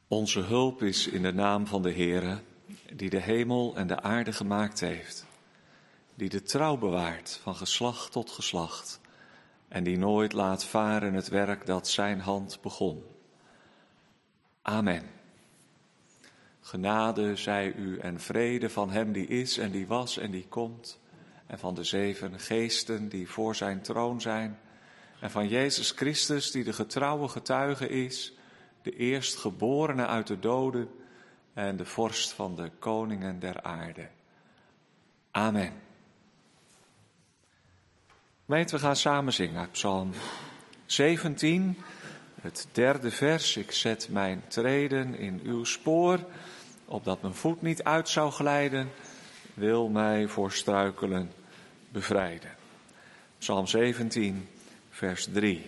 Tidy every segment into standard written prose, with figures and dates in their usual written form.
Onze hulp is in de naam van de Heere, die de hemel en de aarde gemaakt heeft, die de trouw bewaart van geslacht tot geslacht en die nooit laat varen het werk dat zijn hand begon. Amen. Genade zij u en vrede van hem die is en die was en die komt, en van de 7 geesten die voor zijn troon zijn, en van Jezus Christus die de getrouwe getuige is, de eerstgeborene uit de doden en de vorst van de koningen der aarde. Amen. Gemeente, we gaan samen zingen uit Psalm 17, het 3e vers. Ik zet mijn treden in uw spoor, opdat mijn voet niet uit zou glijden, wil mij voor struikelen bevrijden. Psalm 17, vers 3.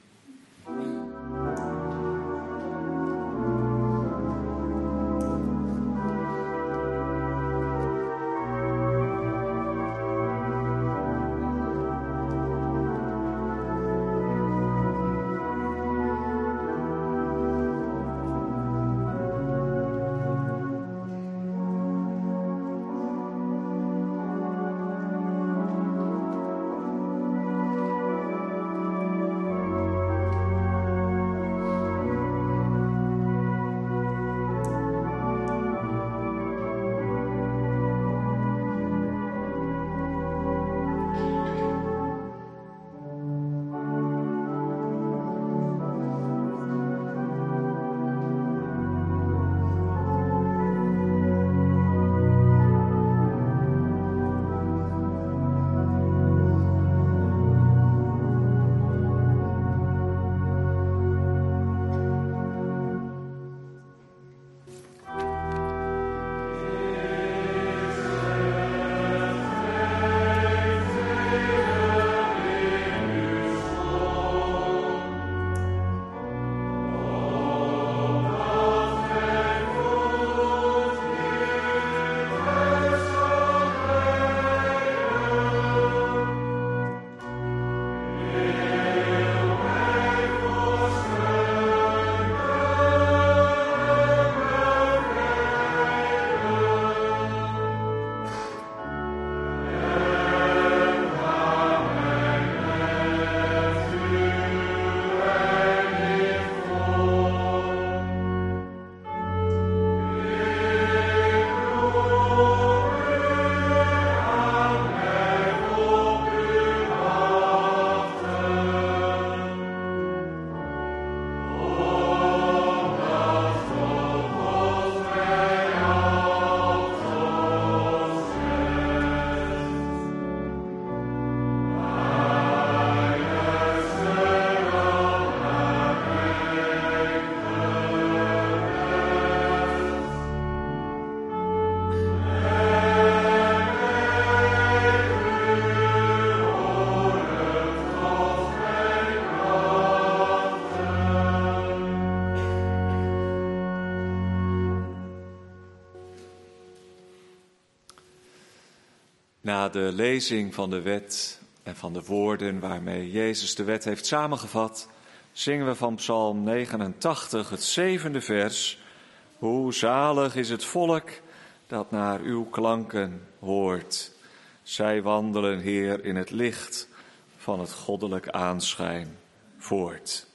Na de lezing van de wet en van de woorden waarmee Jezus de wet heeft samengevat, zingen we van Psalm 89, het 7e vers. Hoe zalig is het volk dat naar uw klanken hoort. Zij wandelen, Heer, in het licht van het goddelijk aanschijn voort.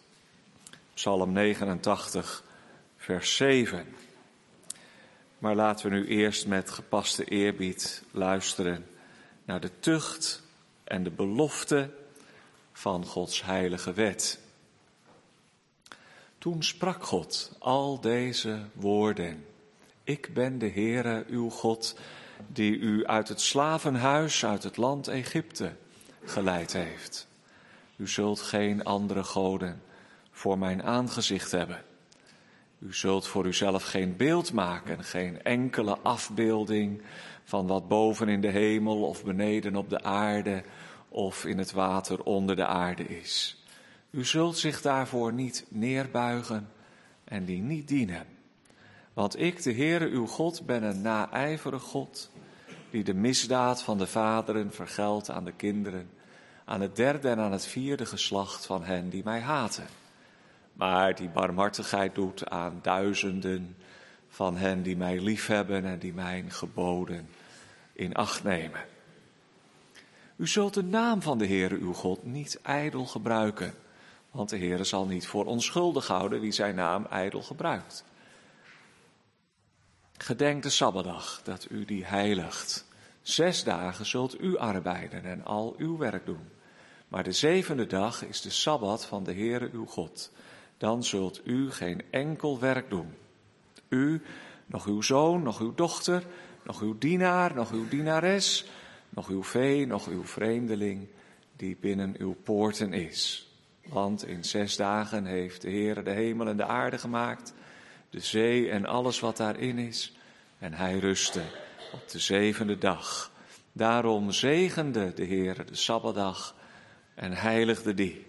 Psalm 89, vers 7. Maar laten we nu eerst met gepaste eerbied luisteren naar de tucht en de belofte van Gods heilige wet. Toen sprak God al deze woorden. Ik ben de Heere, uw God, die u uit het slavenhuis, uit het land Egypte, geleid heeft. U zult geen andere goden voor mijn aangezicht hebben. U zult voor uzelf geen beeld maken, geen enkele afbeelding van wat boven in de hemel of beneden op de aarde of in het water onder de aarde is. U zult zich daarvoor niet neerbuigen en die niet dienen. Want ik, de Heere uw God, ben een naijverig God, die de misdaad van de vaderen vergeldt aan de kinderen, aan het 3e en aan het 4e geslacht van hen die mij haten. maar die barmhartigheid doet aan duizenden van hen die mij liefhebben en die mijn geboden in acht nemen. U zult de naam van de Heere uw God niet ijdel gebruiken, want de Heere zal niet voor onschuldig houden wie zijn naam ijdel gebruikt. Gedenk de Sabbatdag, dat u die heiligt. 6 dagen zult u arbeiden en al uw werk doen. Maar de 7e dag is de Sabbat van de Heere uw God. Dan zult u geen enkel werk doen. U, nog uw zoon, nog uw dochter, nog uw dienaar, nog uw dienares, nog uw vee, nog uw vreemdeling die binnen uw poorten is. Want in 6 dagen heeft de Heere de hemel en de aarde gemaakt, de zee en alles wat daarin is. En hij rustte op de 7e dag. Daarom zegende de Heere de Sabbatdag en heiligde die.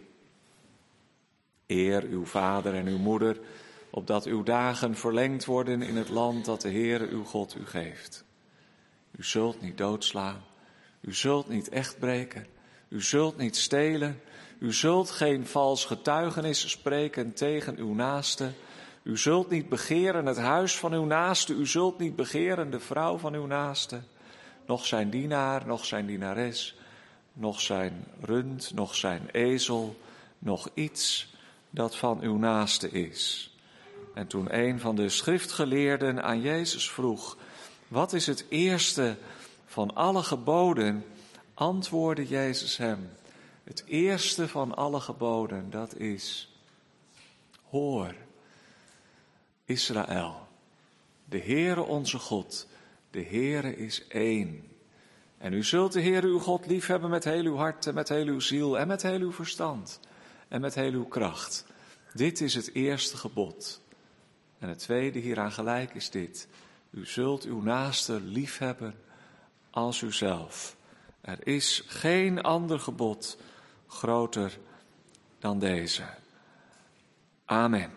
Eer uw vader en uw moeder, opdat uw dagen verlengd worden in het land dat de Heere uw God u geeft. U zult niet doodslaan, u zult niet echt breken, u zult niet stelen, u zult geen vals getuigenis spreken tegen uw naaste. U zult niet begeren het huis van uw naaste, u zult niet begeren de vrouw van uw naaste, noch zijn dienaar, noch zijn dienares, noch zijn rund, noch zijn ezel, noch iets dat van uw naaste is. En toen een van de schriftgeleerden aan Jezus vroeg, wat is het eerste van alle geboden, antwoordde Jezus hem, het eerste van alle geboden, dat is, hoor, Israël, de Heere onze God, de Heere is één. En u zult de Heere uw God liefhebben met heel uw hart en met heel uw ziel en met heel uw verstand en met heel uw kracht. Dit is het eerste gebod. En het tweede hieraan gelijk is dit. U zult uw naaste liefhebben als uzelf. Er is geen ander gebod groter dan deze. Amen.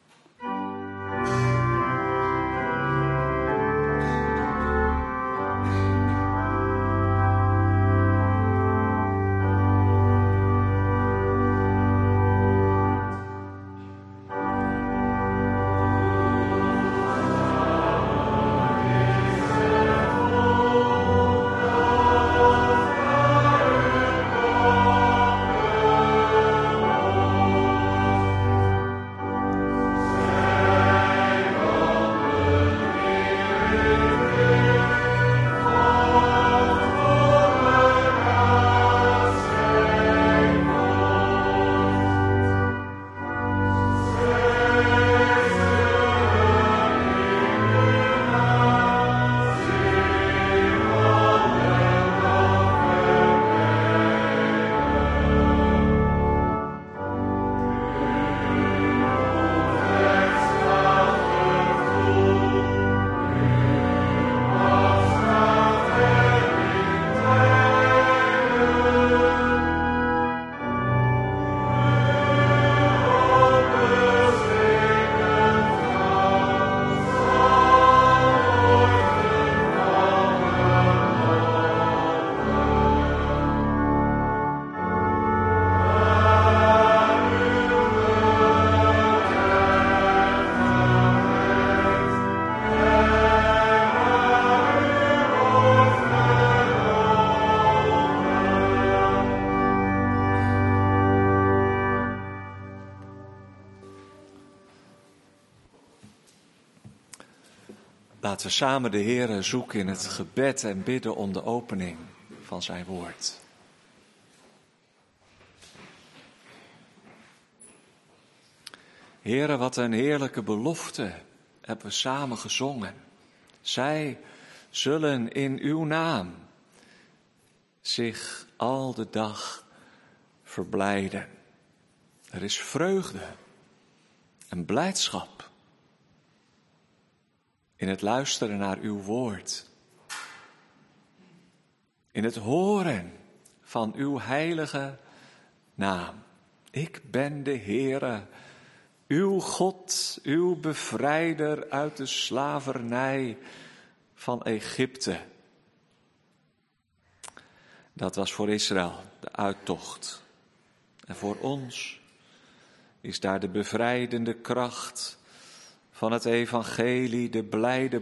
Laten we samen de Heere zoeken in het gebed en bidden om de opening van zijn woord. Heere, wat een heerlijke belofte hebben we samen gezongen. Zij zullen in uw naam zich al de dag verblijden. Er is vreugde en blijdschap in het luisteren naar uw woord. In het horen van uw heilige naam. Ik ben de Heere, uw God, uw bevrijder uit de slavernij van Egypte. Dat was voor Israël de uittocht. En voor ons is daar de bevrijdende kracht van het evangelie, de blijde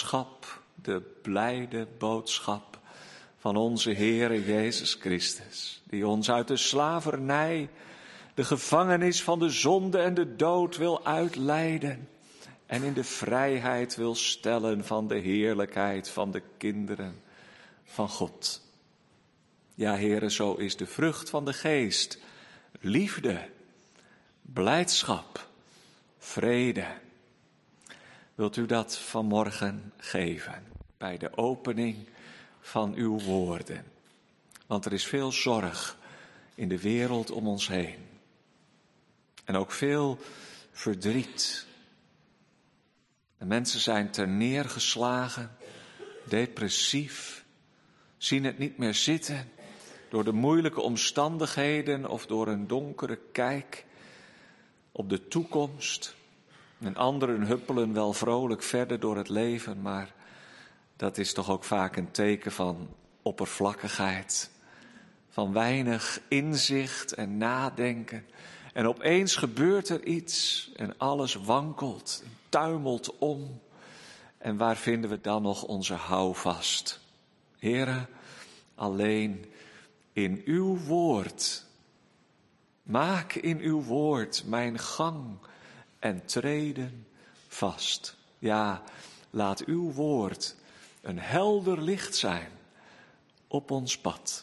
boodschap van onze Heere Jezus Christus, die ons uit de slavernij, de gevangenis van de zonde en de dood wil uitleiden en in de vrijheid wil stellen van de heerlijkheid van de kinderen van God. Ja, Heere, zo is de vrucht van de geest: liefde, blijdschap, vrede. Wilt u dat vanmorgen geven bij de opening van uw woorden? Want er is veel zorg in de wereld om ons heen. En ook veel verdriet. De mensen zijn terneergeslagen, depressief, zien het niet meer zitten door de moeilijke omstandigheden of door een donkere kijk op de toekomst. En anderen huppelen wel vrolijk verder door het leven, maar dat is toch ook vaak een teken van oppervlakkigheid, van weinig inzicht en nadenken. En opeens gebeurt er iets en alles wankelt, tuimelt om. En waar vinden we dan nog onze houvast? Heere, alleen in uw woord. Maak in uw woord mijn gang en treden vast. Ja, laat uw woord een helder licht zijn op ons pad.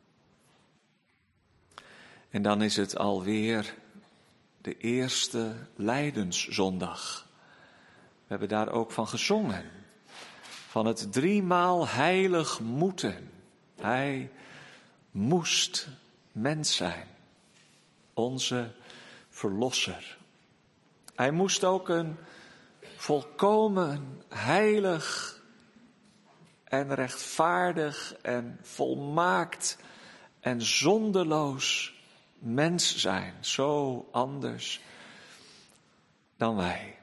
En dan is het alweer de eerste Lijdenszondag. We hebben daar ook van gezongen. Van het 3-maal heilig moeten. Hij moest mens zijn. Onze verlosser. Hij moest ook een volkomen heilig en rechtvaardig en volmaakt en zondeloos mens zijn. Zo anders dan wij.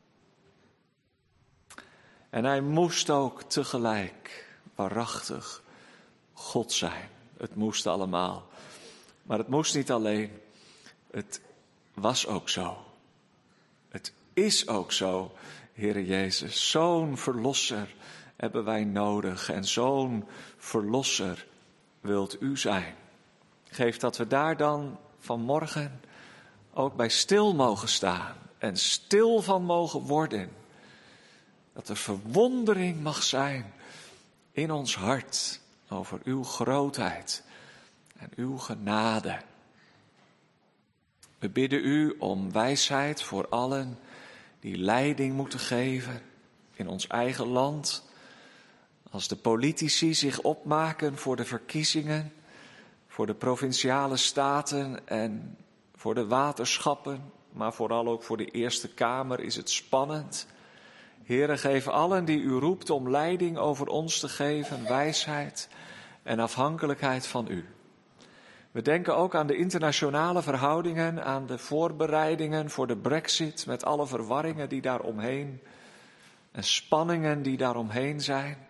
En hij moest ook tegelijk waarachtig God zijn. Het moest allemaal. Maar het moest niet alleen. Het was ook zo. Het is ook zo, Heere Jezus. Zo'n verlosser hebben wij nodig. En zo'n verlosser wilt u zijn. Geef dat we daar dan vanmorgen ook bij stil mogen staan. En stil van mogen worden. Dat er verwondering mag zijn in ons hart over uw grootheid en uw genade. We bidden u om wijsheid voor allen die leiding moeten geven in ons eigen land. Als de politici zich opmaken voor de verkiezingen, voor de provinciale staten en voor de waterschappen, maar vooral ook voor de Eerste Kamer is het spannend. Heere, geef allen die u roept om leiding over ons te geven, wijsheid en afhankelijkheid van u. We denken ook aan de internationale verhoudingen, aan de voorbereidingen voor de Brexit met alle verwarringen die daaromheen en spanningen die daaromheen zijn.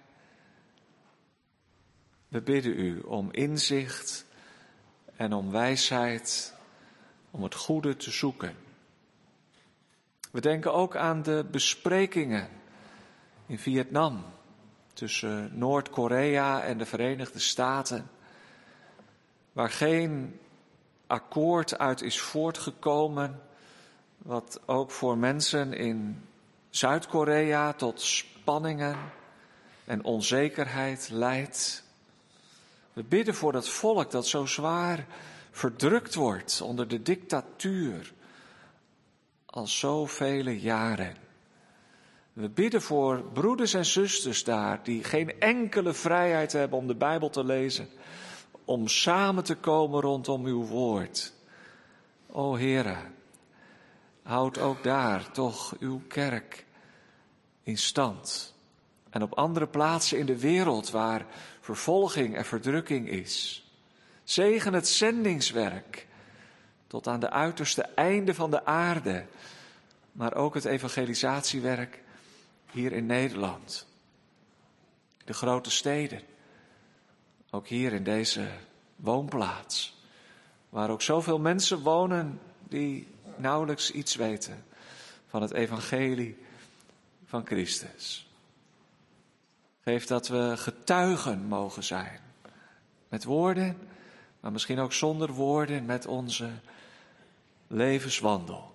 We bidden u om inzicht en om wijsheid, om het goede te zoeken. We denken ook aan de besprekingen in Vietnam tussen Noord-Korea en de Verenigde Staten, waar geen akkoord uit is voortgekomen, wat ook voor mensen in Zuid-Korea tot spanningen en onzekerheid leidt. We bidden voor dat volk dat zo zwaar verdrukt wordt onder de dictatuur al zoveel jaren. We bidden voor broeders en zusters daar die geen enkele vrijheid hebben om de Bijbel te lezen, om samen te komen rondom uw woord. O Heere, houd ook daar toch uw kerk in stand. En op andere plaatsen in de wereld waar vervolging en verdrukking is. Zegen het zendingswerk tot aan de uiterste einden van de aarde. Maar ook het evangelisatiewerk hier in Nederland. De grote steden. Ook hier in deze woonplaats. Waar ook zoveel mensen wonen die nauwelijks iets weten van het evangelie van Christus. Geef dat we getuigen mogen zijn. Met woorden, maar misschien ook zonder woorden, met onze levenswandel.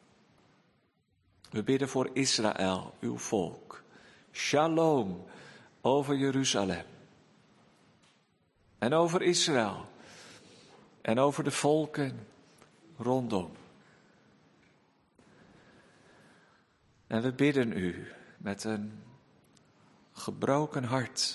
We bidden voor Israël, uw volk. Shalom over Jeruzalem. En over Israël. En over de volken rondom. En we bidden u met een gebroken hart.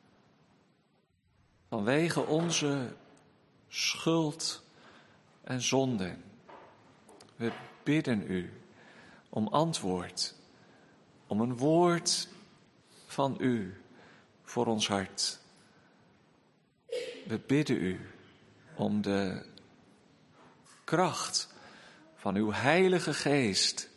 Vanwege onze schuld en zonden. We bidden u om antwoord. Om een woord van u voor ons hart. We bidden u om de kracht van uw Heilige Geest.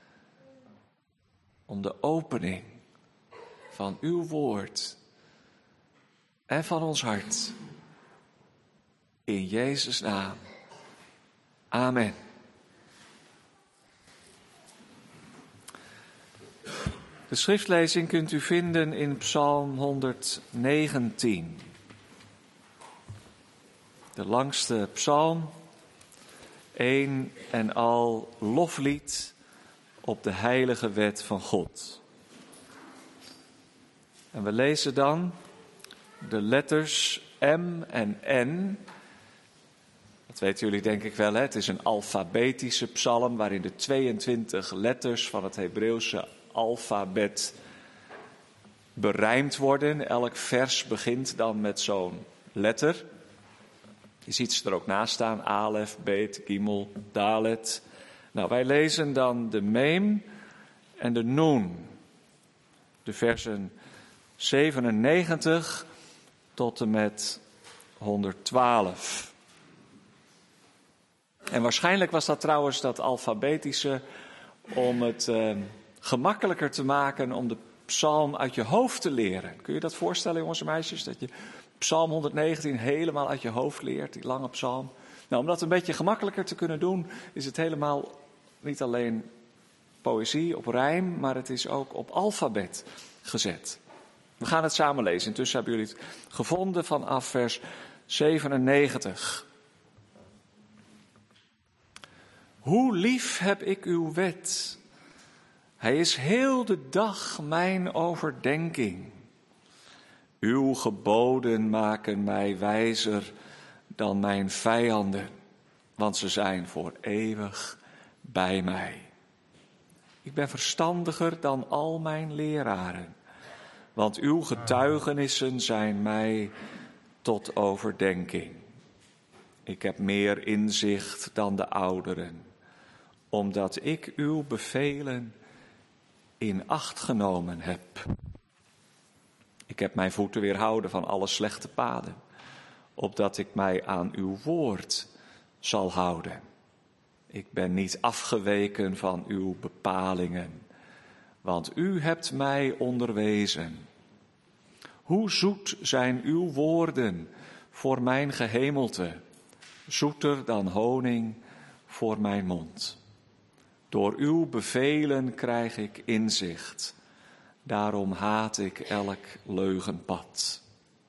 Om de opening van uw woord en van ons hart. In Jezus' naam. Amen. De schriftlezing kunt u vinden in Psalm 119. De langste psalm. Een en al loflied op de heilige wet van God. En we lezen dan de letters M en N. Dat weten jullie denk ik wel, hè? Het is een alfabetische psalm waarin de 22 letters van het Hebreeuwse alfabet berijmd worden. Elk vers begint dan met zo'n letter. Je ziet ze er ook naast staan, Alef, Bet, Gimel, Dalet. Nou, wij lezen dan de Meem en de Noen. De versen 97 tot en met 112. En waarschijnlijk was dat trouwens dat alfabetische om het gemakkelijker te maken om de psalm uit je hoofd te leren. Kun je dat voorstellen, jongens en meisjes? Dat je Psalm 119 helemaal uit je hoofd leert, die lange psalm. Nou, om dat een beetje gemakkelijker te kunnen doen, is het helemaal niet alleen poëzie op rijm, maar het is ook op alfabet gezet. We gaan het samen lezen. Intussen hebben jullie het gevonden vanaf vers 97. Hoe lief heb ik uw wet. Hij is heel de dag mijn overdenking. Uw geboden maken mij wijzer dan mijn vijanden, want ze zijn voor eeuwig bij mij. Ik ben verstandiger dan al mijn leraren, want uw getuigenissen zijn mij tot overdenking. Ik heb meer inzicht dan de ouderen, omdat ik uw bevelen in acht genomen heb. Ik heb mijn voeten weerhouden van alle slechte paden, opdat ik mij aan uw woord zal houden. Ik ben niet afgeweken van uw bepalingen, want u hebt mij onderwezen. Hoe zoet zijn uw woorden voor mijn gehemelte, zoeter dan honing voor mijn mond. Door uw bevelen krijg ik inzicht, daarom haat ik elk leugenpad.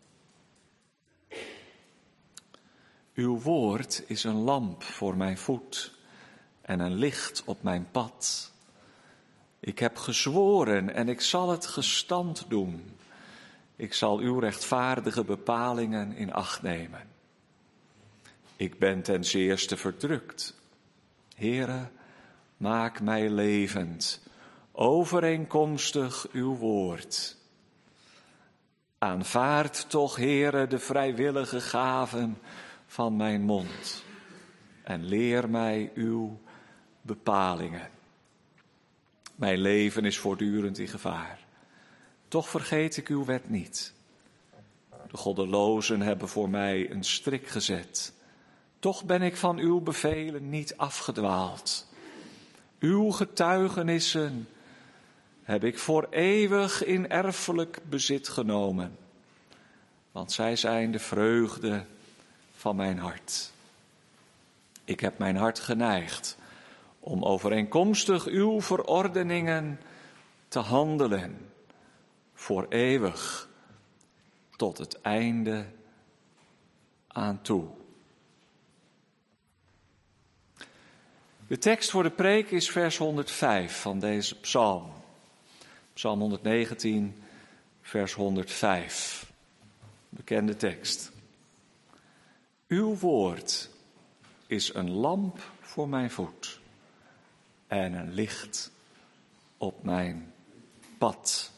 Uw woord is een lamp voor mijn voet en een licht op mijn pad. Ik heb gezworen en ik zal het gestand doen. Ik zal uw rechtvaardige bepalingen in acht nemen. Ik ben ten zeerste verdrukt. Heere, maak mij levend, overeenkomstig uw woord. Aanvaard toch, Heere, de vrijwillige gaven van mijn mond en leer mij uw bepalingen. Mijn leven is voortdurend in gevaar. Toch vergeet ik uw wet niet. De goddelozen hebben voor mij een strik gezet. Toch ben ik van uw bevelen niet afgedwaald. Uw getuigenissen heb ik voor eeuwig in erfelijk bezit genomen. Want zij zijn de vreugde van mijn hart. Ik heb mijn hart geneigd om overeenkomstig uw verordeningen te handelen, voor eeuwig, tot het einde aan toe. De tekst voor de preek is vers 105 van deze psalm. Psalm 119, vers 105. Bekende tekst. Uw woord is een lamp voor mijn voet en een licht op mijn pad.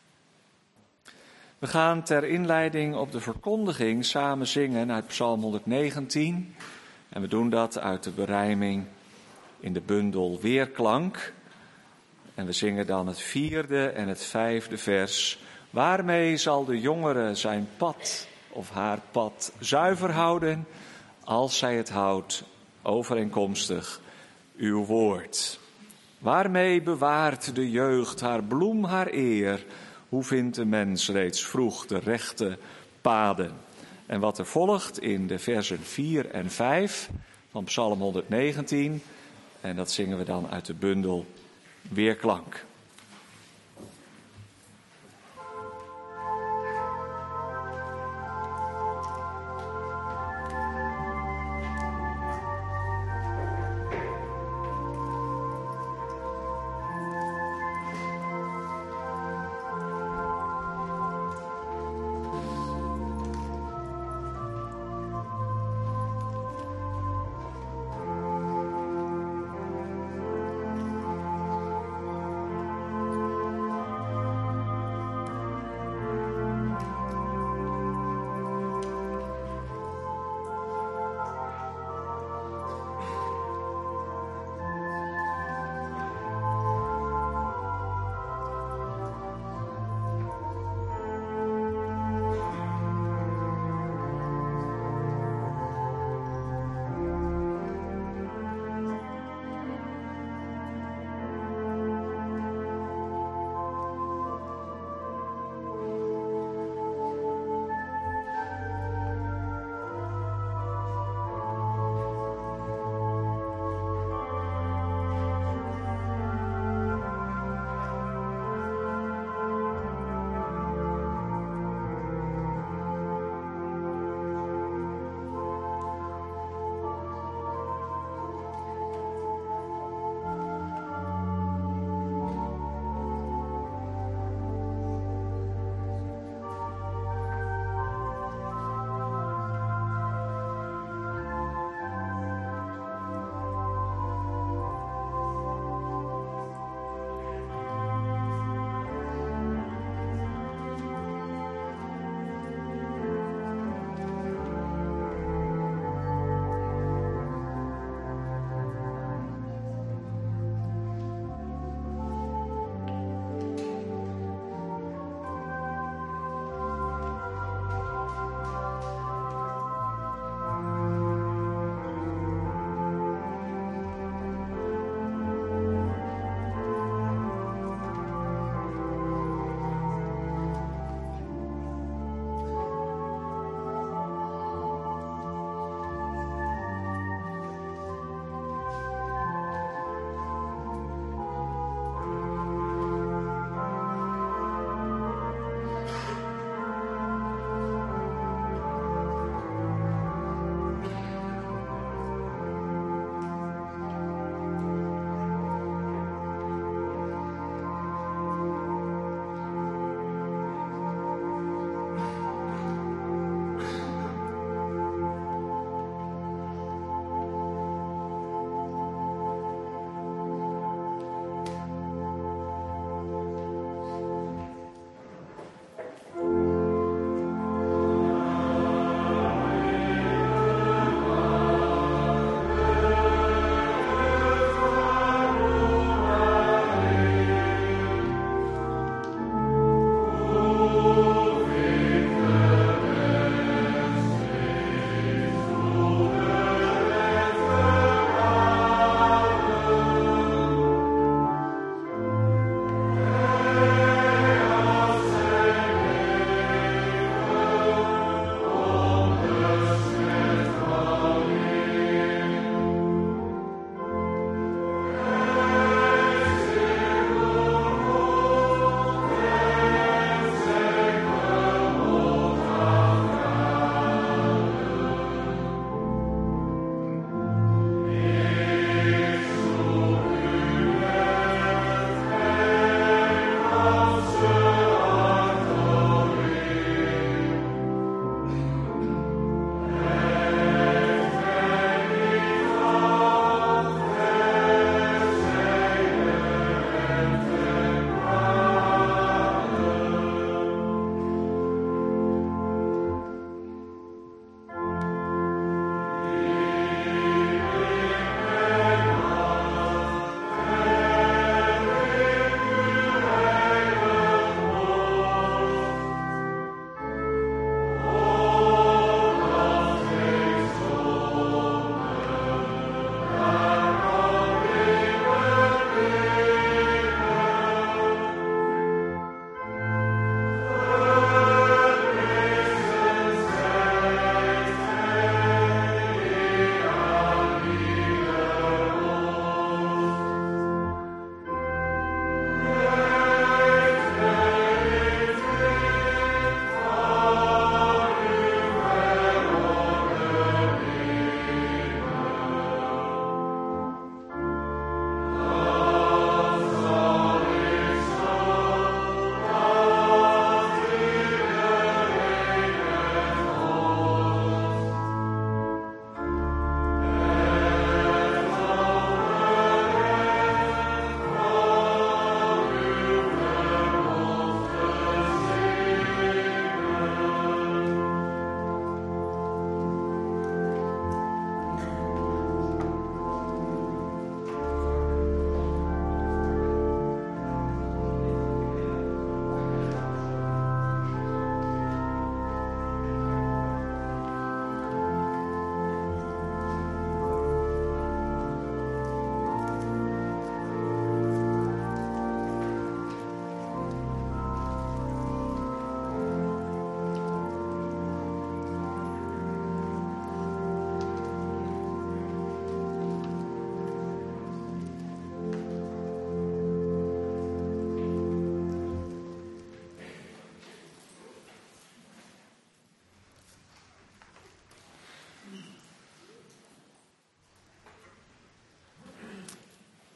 We gaan ter inleiding op de verkondiging samen zingen uit Psalm 119. En we doen dat uit de berijming in de bundel Weerklank. En we zingen dan het 4e en het 5e vers. Waarmee zal de jongere zijn pad of haar pad zuiver houden, als zij het houdt overeenkomstig uw woord? Waarmee bewaart de jeugd haar bloem, haar eer? Hoe vindt de mens reeds vroeg de rechte paden? En wat er volgt in de versen 4 en 5 van Psalm 119. En dat zingen we dan uit de bundel Weerklank.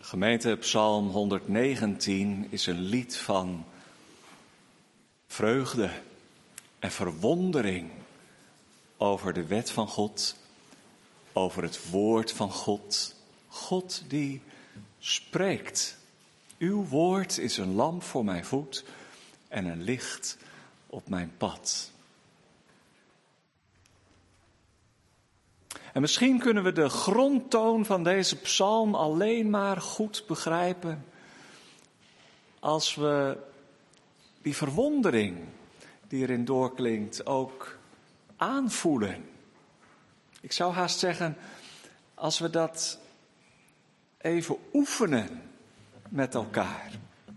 Gemeente, Psalm 119 is een lied van vreugde en verwondering over de wet van God, over het woord van God. God die spreekt. Uw woord is een lamp voor mijn voet en een licht op mijn pad. En misschien kunnen we de grondtoon van deze psalm alleen maar goed begrijpen als we die verwondering die erin doorklinkt ook aanvoelen. Ik zou haast zeggen, als we dat even oefenen met elkaar.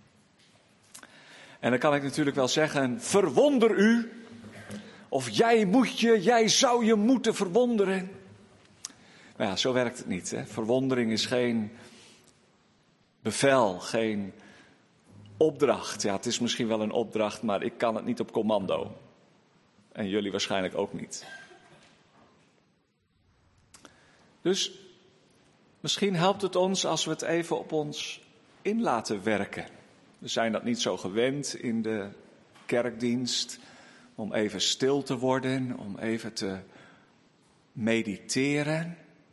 En dan kan ik natuurlijk wel zeggen, verwonder u. Of jij zou je moeten verwonderen. Maar ja, zo werkt het niet. Hè? Verwondering is geen bevel, geen opdracht. Ja, het is misschien wel een opdracht, maar ik kan het niet op commando. En jullie waarschijnlijk ook niet. Dus misschien helpt het ons als we het even op ons in laten werken. We zijn dat niet zo gewend in de kerkdienst, om even stil te worden, om even te mediteren.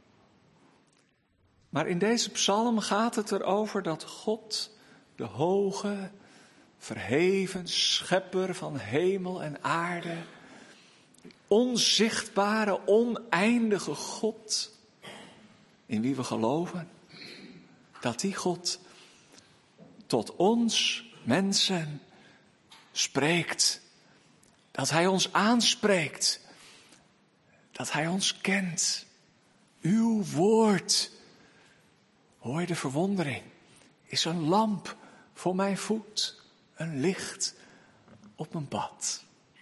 Maar in deze psalm gaat het erover dat God, de hoge, verheven schepper van hemel en aarde, onzichtbare, oneindige God, in wie we geloven, dat die God tot ons mensen spreekt. Dat hij ons aanspreekt. Dat hij ons kent. Uw woord, hoor je de verwondering, is een lamp voor mijn voet, een licht op mijn pad.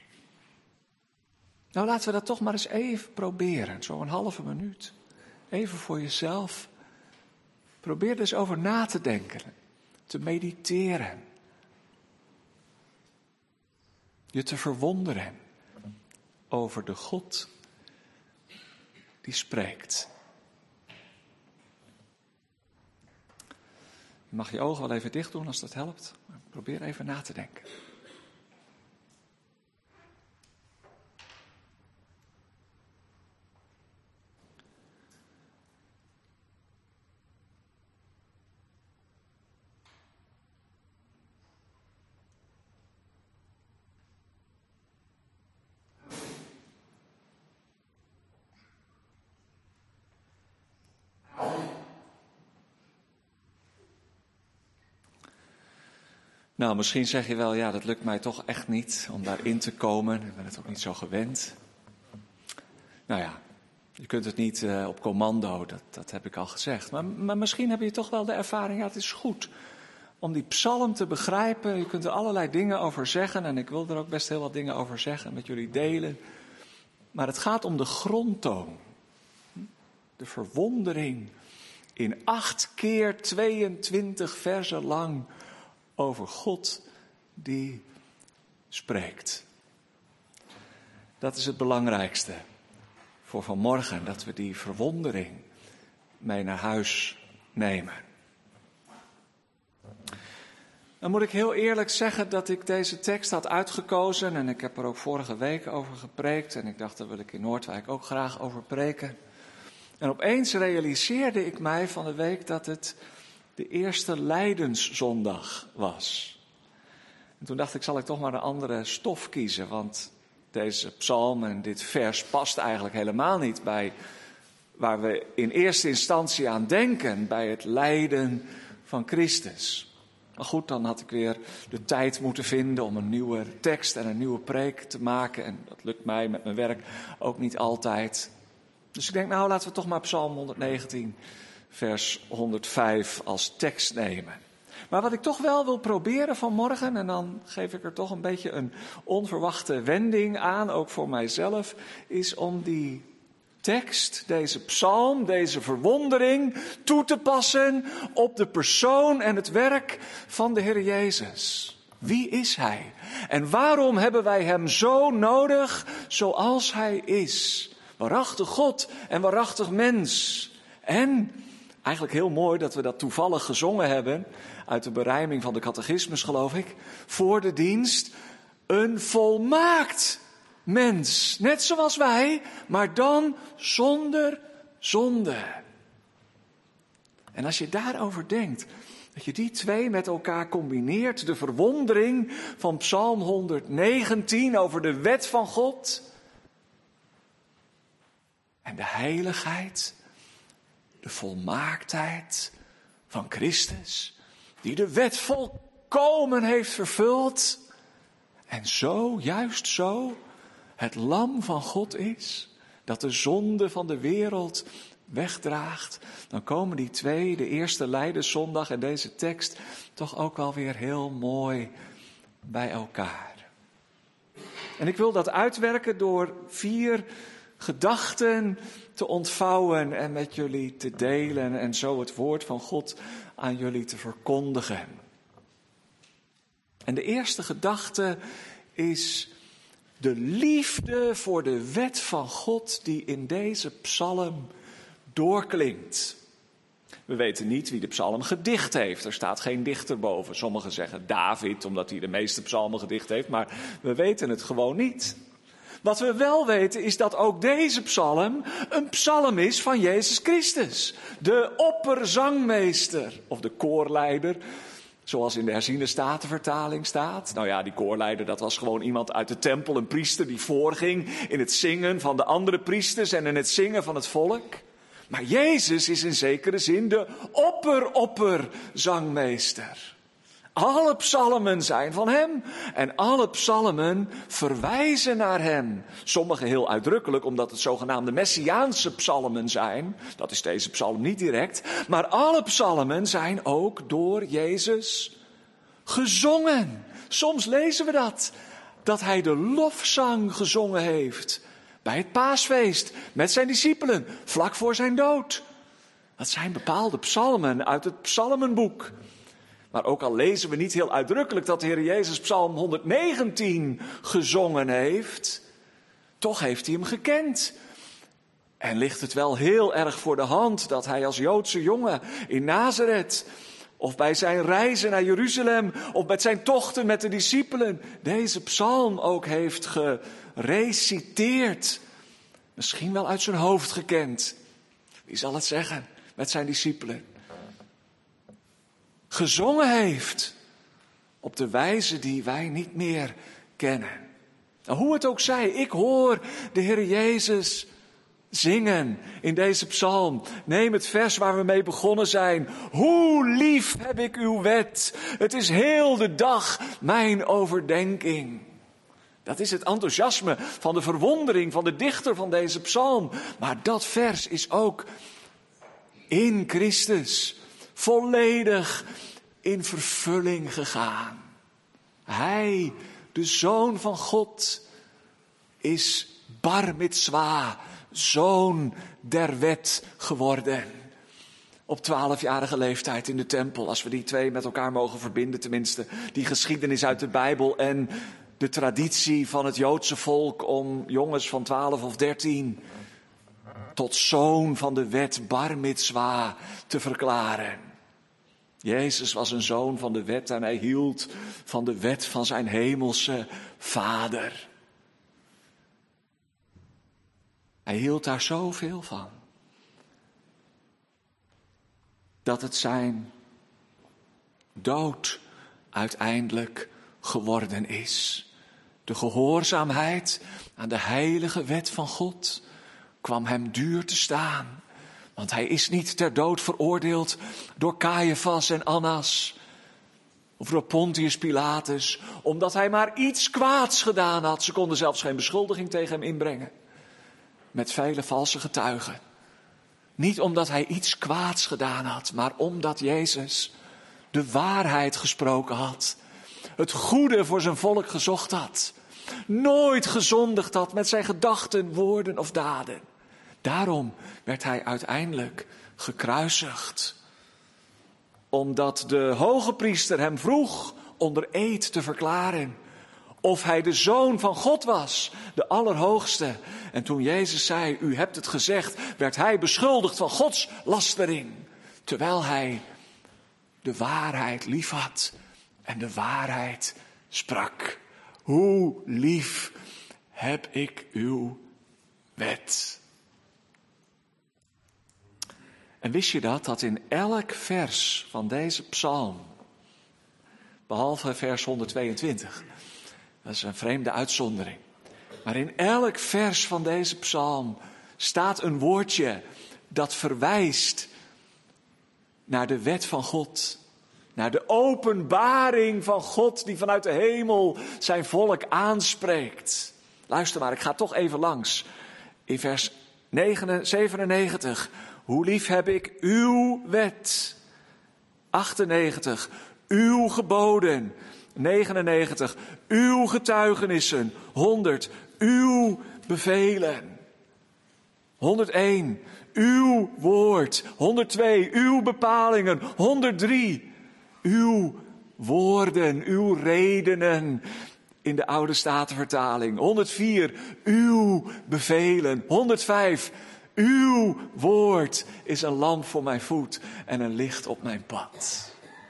Nou, laten we dat toch maar eens even proberen, zo'n halve minuut. Even voor jezelf. Probeer er eens over na te denken, te mediteren. Je te verwonderen over de God die spreekt. Je mag je ogen wel even dicht doen als dat helpt. Probeer even na te denken. Nou, misschien zeg je wel, ja, dat lukt mij toch echt niet om daarin te komen. Ik ben het ook niet zo gewend. Nou ja, je kunt het niet op commando, dat heb ik al gezegd. Maar misschien heb je toch wel de ervaring, ja, het is goed om die psalm te begrijpen. Je kunt er allerlei dingen over zeggen en ik wil er ook best heel wat dingen over zeggen, met jullie delen. Maar het gaat om de grondtoon. De verwondering in 8 keer 22 versen lang over God die spreekt. Dat is het belangrijkste voor vanmorgen, dat we die verwondering mee naar huis nemen. Dan moet ik heel eerlijk zeggen dat ik deze tekst had uitgekozen en ik heb er ook vorige week over gepreekt en ik dacht, daar wil ik in Noordwijk ook graag over preken. En opeens realiseerde ik mij van de week dat het de eerste Lijdenszondag was. En toen dacht ik, zal ik toch maar een andere stof kiezen, want deze psalm en dit vers past eigenlijk helemaal niet bij waar we in eerste instantie aan denken, bij het lijden van Christus. Maar goed, dan had ik weer de tijd moeten vinden om een nieuwe tekst en een nieuwe preek te maken. En dat lukt mij met mijn werk ook niet altijd. Dus ik denk, nou, laten we toch maar Psalm 119, vers 105 als tekst nemen. Maar wat ik toch wel wil proberen vanmorgen, en dan geef ik er toch een beetje een onverwachte wending aan, ook voor mijzelf, is om die tekst, deze psalm, deze verwondering toe te passen op de persoon en het werk van de Heer Jezus. Wie is Hij? En waarom hebben wij Hem zo nodig zoals Hij is? Waarachtig God en waarachtig mens. En Eigenlijk heel mooi dat we dat toevallig gezongen hebben, uit de berijming van de catechismus geloof ik, voor de dienst. Een volmaakt mens, net zoals wij, maar dan zonder zonde. En als je daarover denkt, dat je die twee met elkaar combineert, de verwondering van Psalm 119 over de wet van God en de heiligheid, de volmaaktheid van Christus, die de wet volkomen heeft vervuld en zo, juist zo, het lam van God is, dat de zonde van de wereld wegdraagt, dan komen die twee, de eerste Lijdenszondag en deze tekst, toch ook wel weer heel mooi bij elkaar. En ik wil dat uitwerken door 4 gedachten te ontvouwen en met jullie te delen en zo het woord van God aan jullie te verkondigen. En de eerste gedachte is de liefde voor de wet van God die in deze psalm doorklinkt. We weten niet wie de psalm gedicht heeft. Er staat geen dichter boven. Sommigen zeggen David, omdat hij de meeste psalmen gedicht heeft. Maar we weten het gewoon niet. Wat we wel weten is dat ook deze psalm een psalm is van Jezus Christus. De opperzangmeester of de koorleider. Zoals in de herziene statenvertaling staat. Nou ja, die koorleider, dat was gewoon iemand uit de tempel. Een priester die voorging in het zingen van de andere priesters en in het zingen van het volk. Maar Jezus is in zekere zin de opperzangmeester. Alle psalmen zijn van hem en alle psalmen verwijzen naar hem. Sommige heel uitdrukkelijk, omdat het zogenaamde Messiaanse psalmen zijn. Dat is deze psalm niet direct. Maar alle psalmen zijn ook door Jezus gezongen. Soms lezen we dat hij de lofzang gezongen heeft bij het paasfeest met zijn discipelen, vlak voor zijn dood. Dat zijn bepaalde psalmen uit het psalmenboek. Maar ook al lezen we niet heel uitdrukkelijk dat de Heer Jezus Psalm 119 gezongen heeft, toch heeft hij hem gekend. En ligt het wel heel erg voor de hand dat hij als Joodse jongen in Nazareth, of bij zijn reizen naar Jeruzalem, of met zijn tochten met de discipelen, deze psalm ook heeft gereciteerd. Misschien wel uit zijn hoofd gekend. Wie zal het zeggen met zijn discipelen? Gezongen heeft op de wijze die wij niet meer kennen. Nou, hoe het ook zij, ik hoor de Heer Jezus zingen in deze psalm. Neem het vers waar we mee begonnen zijn. Hoe lief heb ik uw wet. Het is heel de dag mijn overdenking. Dat is het enthousiasme van de verwondering van de dichter van deze psalm. Maar dat vers is ook in Christus volledig in vervulling gegaan. Hij, de Zoon van God, is bar mitzwa, zoon der wet geworden. Op 12-jarige leeftijd in de tempel, als we die twee met elkaar mogen verbinden tenminste. Die geschiedenis uit de Bijbel en de traditie van het Joodse volk om jongens van 12 of 13... tot zoon van de wet bar mitzwa te verklaren. Jezus was een zoon van de wet en hij hield van de wet van zijn hemelse Vader. Hij hield daar zoveel van, dat het zijn dood uiteindelijk geworden is. De gehoorzaamheid aan de heilige wet van God kwam hem duur te staan. Want hij is niet ter dood veroordeeld door Caiaphas en Annas. Of door Pontius Pilatus. Omdat hij maar iets kwaads gedaan had. Ze konden zelfs geen beschuldiging tegen hem inbrengen. Met vele valse getuigen. Niet omdat hij iets kwaads gedaan had. Maar omdat Jezus de waarheid gesproken had. Het goede voor zijn volk gezocht had. Nooit gezondigd had met zijn gedachten, woorden of daden. Daarom werd hij uiteindelijk gekruisigd. Omdat de hoge priester hem vroeg onder eed te verklaren of hij de Zoon van God was, de Allerhoogste. En toen Jezus zei, u hebt het gezegd, werd hij beschuldigd van godslastering. terwijl hij de waarheid liefhad en de waarheid sprak. Hoe lief heb ik uw wet. En wist je dat in elk vers van deze psalm, behalve vers 122, dat is een vreemde uitzondering, maar in elk vers van deze psalm staat een woordje dat verwijst naar de wet van God. Naar de openbaring van God die vanuit de hemel zijn volk aanspreekt. Luister maar, ik ga toch even langs. In vers 97. Hoe lief heb ik uw wet. 98. Uw geboden. 99. Uw getuigenissen. 100. Uw bevelen. 101. Uw woord. 102. Uw bepalingen. 103. Uw woorden, uw redenen in de Oude Statenvertaling. 104, uw bevelen. 105, uw woord is een lamp voor mijn voet en een licht op mijn pad.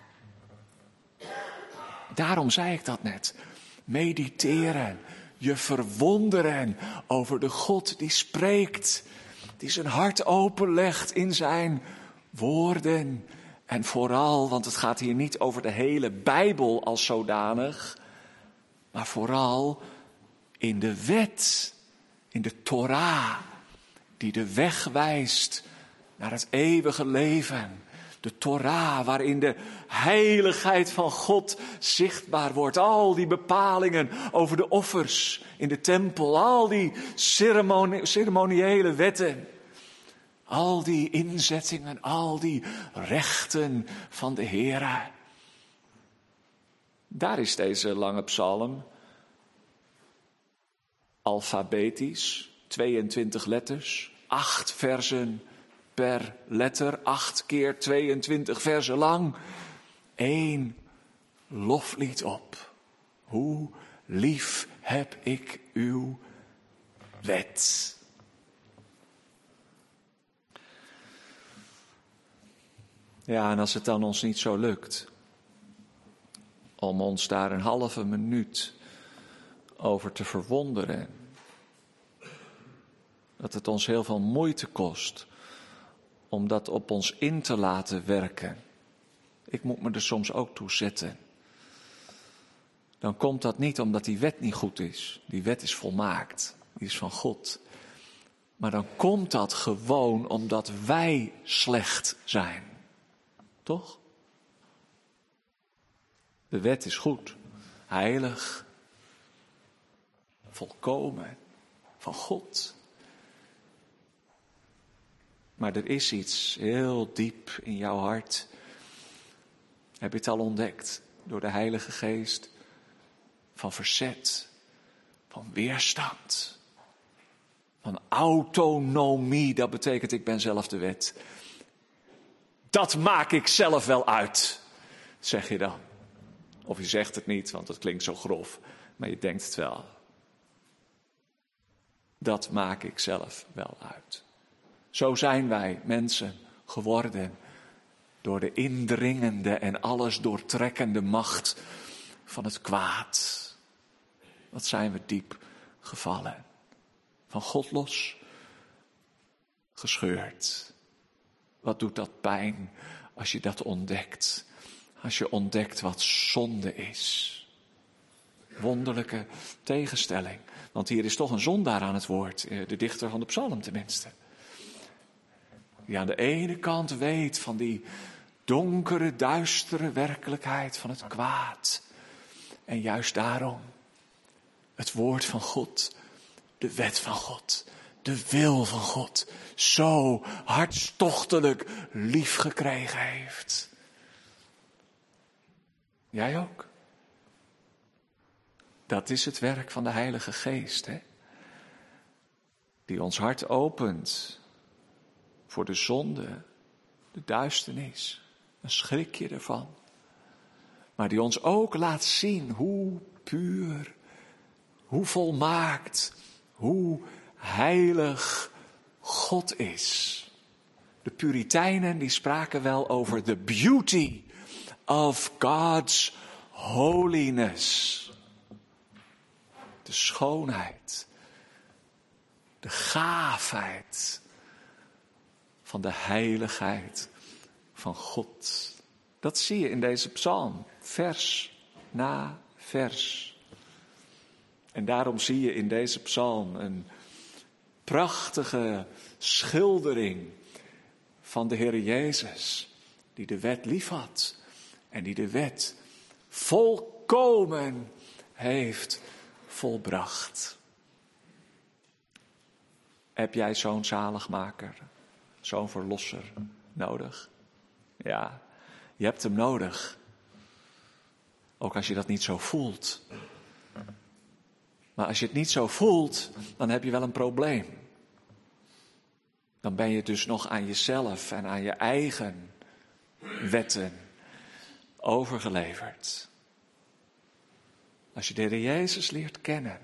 Daarom zei ik dat net. Mediteren, je verwonderen over de God die spreekt, die zijn hart openlegt in zijn woorden. En vooral, want het gaat hier niet over de hele Bijbel als zodanig, maar vooral in de wet, in de Torah, die de weg wijst naar het eeuwige leven. De Torah, waarin de heiligheid van God zichtbaar wordt. Al die bepalingen over de offers in de tempel, al die ceremoniële wetten. Al die inzettingen, al die rechten van de Heere. Daar is deze lange psalm alfabetisch, 22 letters, 8 versen per letter, 8 keer 22 versen lang. 1 loflied op. Hoe lief heb ik uw wet. Ja, en als het dan ons niet zo lukt om ons daar een halve minuut over te verwonderen, dat het ons heel veel moeite kost om dat op ons in te laten werken. Ik moet me er soms ook toe zetten. Dan komt dat niet omdat die wet niet goed is. Die wet is volmaakt. Die is van God. Maar dan komt dat gewoon omdat wij slecht zijn. Toch? De wet is goed, heilig, volkomen, van God. Maar er is iets heel diep in jouw hart. Heb je het al ontdekt door de Heilige Geest? Van verzet, van weerstand, van autonomie. Dat betekent ik ben zelf de wet. Dat maak ik zelf wel uit, zeg je dan. Of je zegt het niet, want het klinkt zo grof, maar je denkt het wel. Dat maak ik zelf wel uit. Zo zijn wij mensen geworden door de indringende en alles doortrekkende macht van het kwaad. Wat zijn we diep gevallen. Van God los, gescheurd. Wat doet dat pijn als je dat ontdekt? Als je ontdekt wat zonde is. Wonderlijke tegenstelling. Want hier is toch een zondaar aan het woord. De dichter van de psalm tenminste. Die aan de ene kant weet van die donkere, duistere werkelijkheid van het kwaad. En juist daarom het woord van God, de wet van God, de wil van God, zo hartstochtelijk lief gekregen heeft. Jij ook? Dat is het werk van de Heilige Geest, hè? Die ons hart opent voor de zonde, de duisternis, een schrikje ervan. Maar die ons ook laat zien hoe puur, hoe volmaakt, hoe heilig God is. De Puritijnen die spraken wel over the beauty of God's holiness. De schoonheid, de gaafheid van de heiligheid van God. Dat zie je in deze psalm, vers na vers. En daarom zie je in deze psalm een prachtige schildering van de Heer Jezus, die de wet liefhad en die de wet volkomen heeft volbracht. Heb jij zo'n zaligmaker, zo'n verlosser nodig? Ja, je hebt hem nodig. Ook als je dat niet zo voelt. Maar als je het niet zo voelt, dan heb je wel een probleem. Dan ben je dus nog aan jezelf en aan je eigen wetten overgeleverd. Als je de Heer Jezus leert kennen,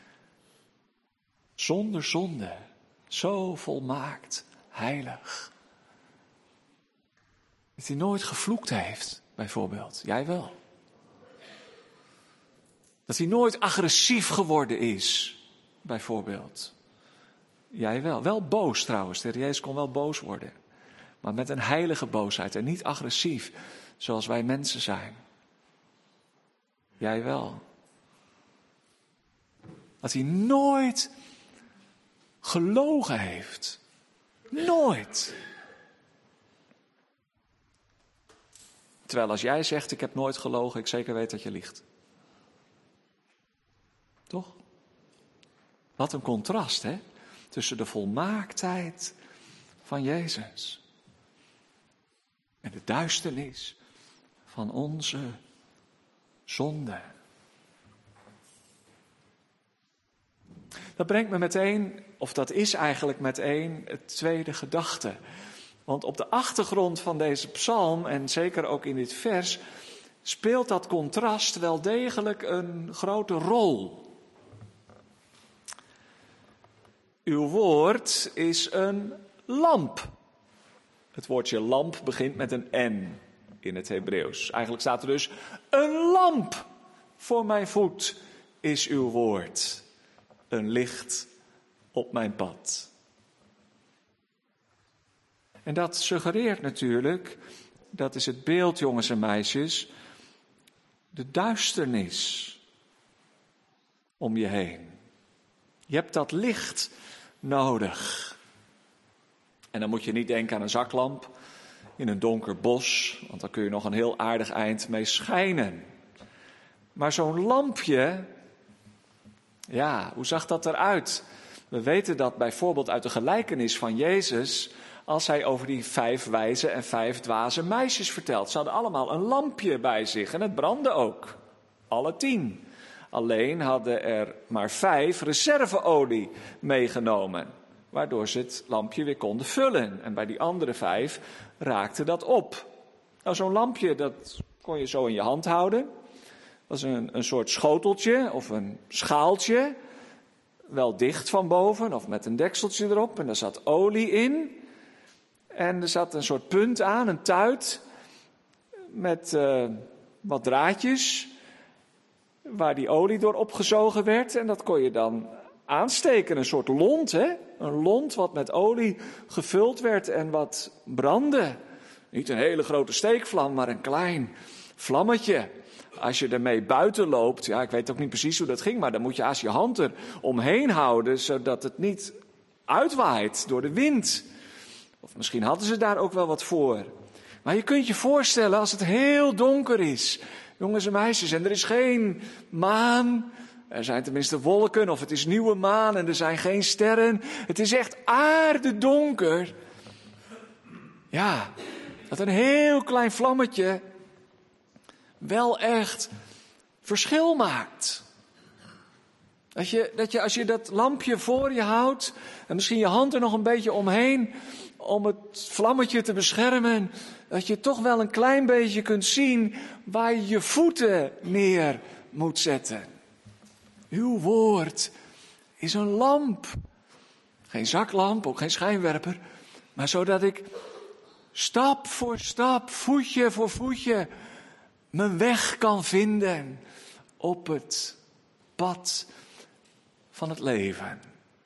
zonder zonde, zo volmaakt, heilig. Dat hij nooit gevloekt heeft, bijvoorbeeld. Jij wel. Dat hij nooit agressief geworden is, bijvoorbeeld. Jij wel. Wel boos trouwens. De Heer Jezus kon wel boos worden. Maar met een heilige boosheid en niet agressief, zoals wij mensen zijn. Jij wel. Dat hij nooit gelogen heeft. Nooit. Terwijl als jij zegt, ik heb nooit gelogen, ik zeker weet dat je liegt. Toch? Wat een contrast, hè? Tussen de volmaaktheid van Jezus en de duisternis van onze zonde. Dat brengt me meteen, of dat is eigenlijk meteen het tweede gedachte. Want op de achtergrond van deze psalm, en zeker ook in dit vers, speelt dat contrast wel degelijk een grote rol. Uw woord is een lamp. Het woordje lamp begint met een N in het Hebreeuws. Eigenlijk staat er dus, een lamp voor mijn voet is uw woord. Een licht op mijn pad. En dat suggereert natuurlijk, dat is het beeld, jongens en meisjes, de duisternis om je heen. Je hebt dat licht nodig. En dan moet je niet denken aan een zaklamp in een donker bos, want daar kun je nog een heel aardig eind mee schijnen. Maar zo'n lampje, ja, hoe zag dat eruit? We weten dat bijvoorbeeld uit de gelijkenis van Jezus, als hij over die 5 wijze en 5 dwaze meisjes vertelt. Ze hadden allemaal een lampje bij zich en het brandde ook. Alle 10. Alleen hadden er maar 5 reserveolie meegenomen, waardoor ze het lampje weer konden vullen. En bij die andere 5 raakte dat op. Nou, zo'n lampje, dat kon je zo in je hand houden. Dat is een soort schoteltje of een schaaltje, wel dicht van boven of met een dekseltje erop. En daar zat olie in. En er zat een soort punt aan, een tuit, met wat draadjes, waar die olie door opgezogen werd. En dat kon je dan aansteken, een soort lont, hè? Een lont wat met olie gevuld werd en wat brandde. Niet een hele grote steekvlam, maar een klein vlammetje. Als je ermee buiten loopt, ja, ik weet ook niet precies hoe dat ging, maar dan moet je als je hand er omheen houden, zodat het niet uitwaait door de wind. Of misschien hadden ze daar ook wel wat voor. Maar je kunt je voorstellen als het heel donker is, jongens en meisjes, en er is geen maan, er zijn tenminste wolken, of het is nieuwe maan en er zijn geen sterren. Het is echt aardedonker. Ja, dat een heel klein vlammetje wel echt verschil maakt. Dat je als je dat lampje voor je houdt en misschien je hand er nog een beetje omheen om het vlammetje te beschermen, dat je toch wel een klein beetje kunt zien waar je je voeten neer moet zetten. Uw woord is een lamp. Geen zaklamp, ook geen schijnwerper, Maar zodat ik stap voor stap, voetje voor voetje, mijn weg kan vinden op het pad van het leven.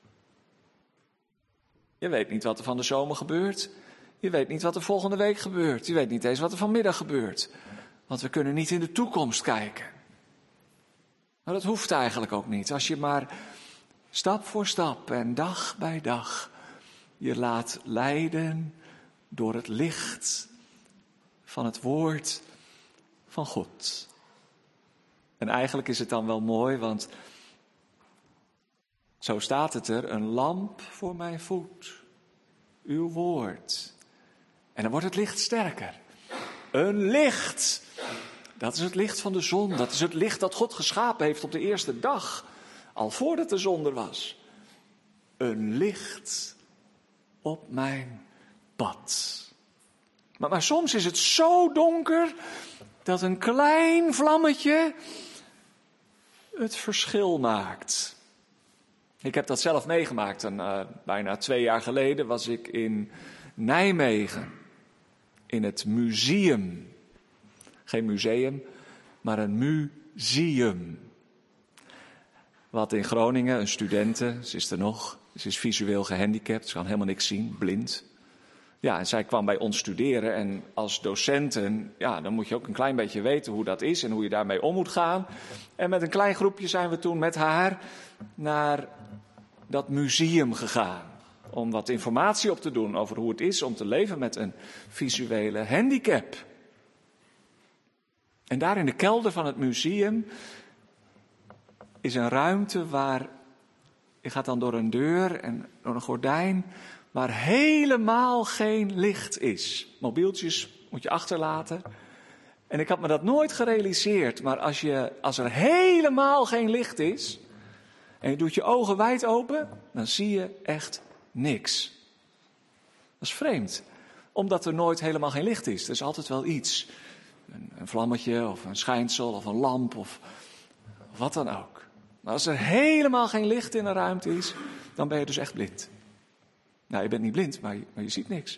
Je weet niet wat er van de zomer gebeurt. Je weet niet wat er volgende week gebeurt. Je weet niet eens wat er vanmiddag gebeurt. Want we kunnen niet in de toekomst kijken. Maar dat hoeft eigenlijk ook niet. Als je maar stap voor stap en dag bij dag je laat leiden door het licht van het woord van God. En eigenlijk is het dan wel mooi, want zo staat het er, een lamp voor mijn voet, uw woord. En dan wordt het licht sterker. Een licht, dat is het licht van de zon, dat is het licht dat God geschapen heeft op de eerste dag, al voordat de zon er was. Een licht op mijn pad. Maar soms is het zo donker dat een klein vlammetje het verschil maakt. Ik heb dat zelf meegemaakt. En, bijna 2 jaar geleden was ik in Nijmegen. In het museum. Geen museum, maar een museum. Wat in Groningen, een studente, ze is er nog. Ze is visueel gehandicapt, ze kan helemaal niks zien, blind. Ja, en zij kwam bij ons studeren en als docenten, ja, dan moet je ook een klein beetje weten hoe dat is en hoe je daarmee om moet gaan. En met een klein groepje zijn we toen met haar naar dat museum gegaan. Om wat informatie op te doen over hoe het is om te leven met een visuele handicap. En daar in de kelder van het museum is een ruimte waar, je gaat dan door een deur en door een gordijn, waar helemaal geen licht is. Mobieltjes moet je achterlaten. En ik had me dat nooit gerealiseerd, maar als er helemaal geen licht is en je doet je ogen wijd open, dan zie je echt niks. Dat is vreemd, omdat er nooit helemaal geen licht is. Er is altijd wel iets. Een vlammetje of een schijnsel of een lamp of wat dan ook. Maar als er helemaal geen licht in een ruimte is, dan ben je dus echt blind. Nou, je bent niet blind, maar je ziet niks.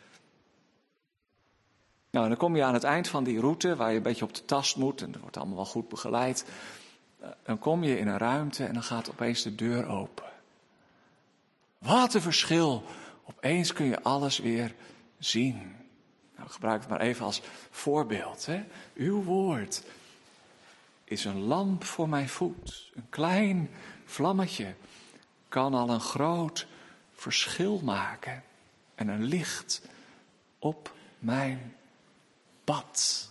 Nou, en dan kom je aan het eind van die route, waar je een beetje op de tast moet, en dat wordt allemaal wel goed begeleid. Dan kom je in een ruimte en dan gaat opeens de deur open. Wat een verschil. Opeens kun je alles weer zien. Nou, ik gebruik het maar even als voorbeeld. Hè. Uw woord is een lamp voor mijn voet. Een klein vlammetje kan al een groot verschil maken. En een licht op mijn pad.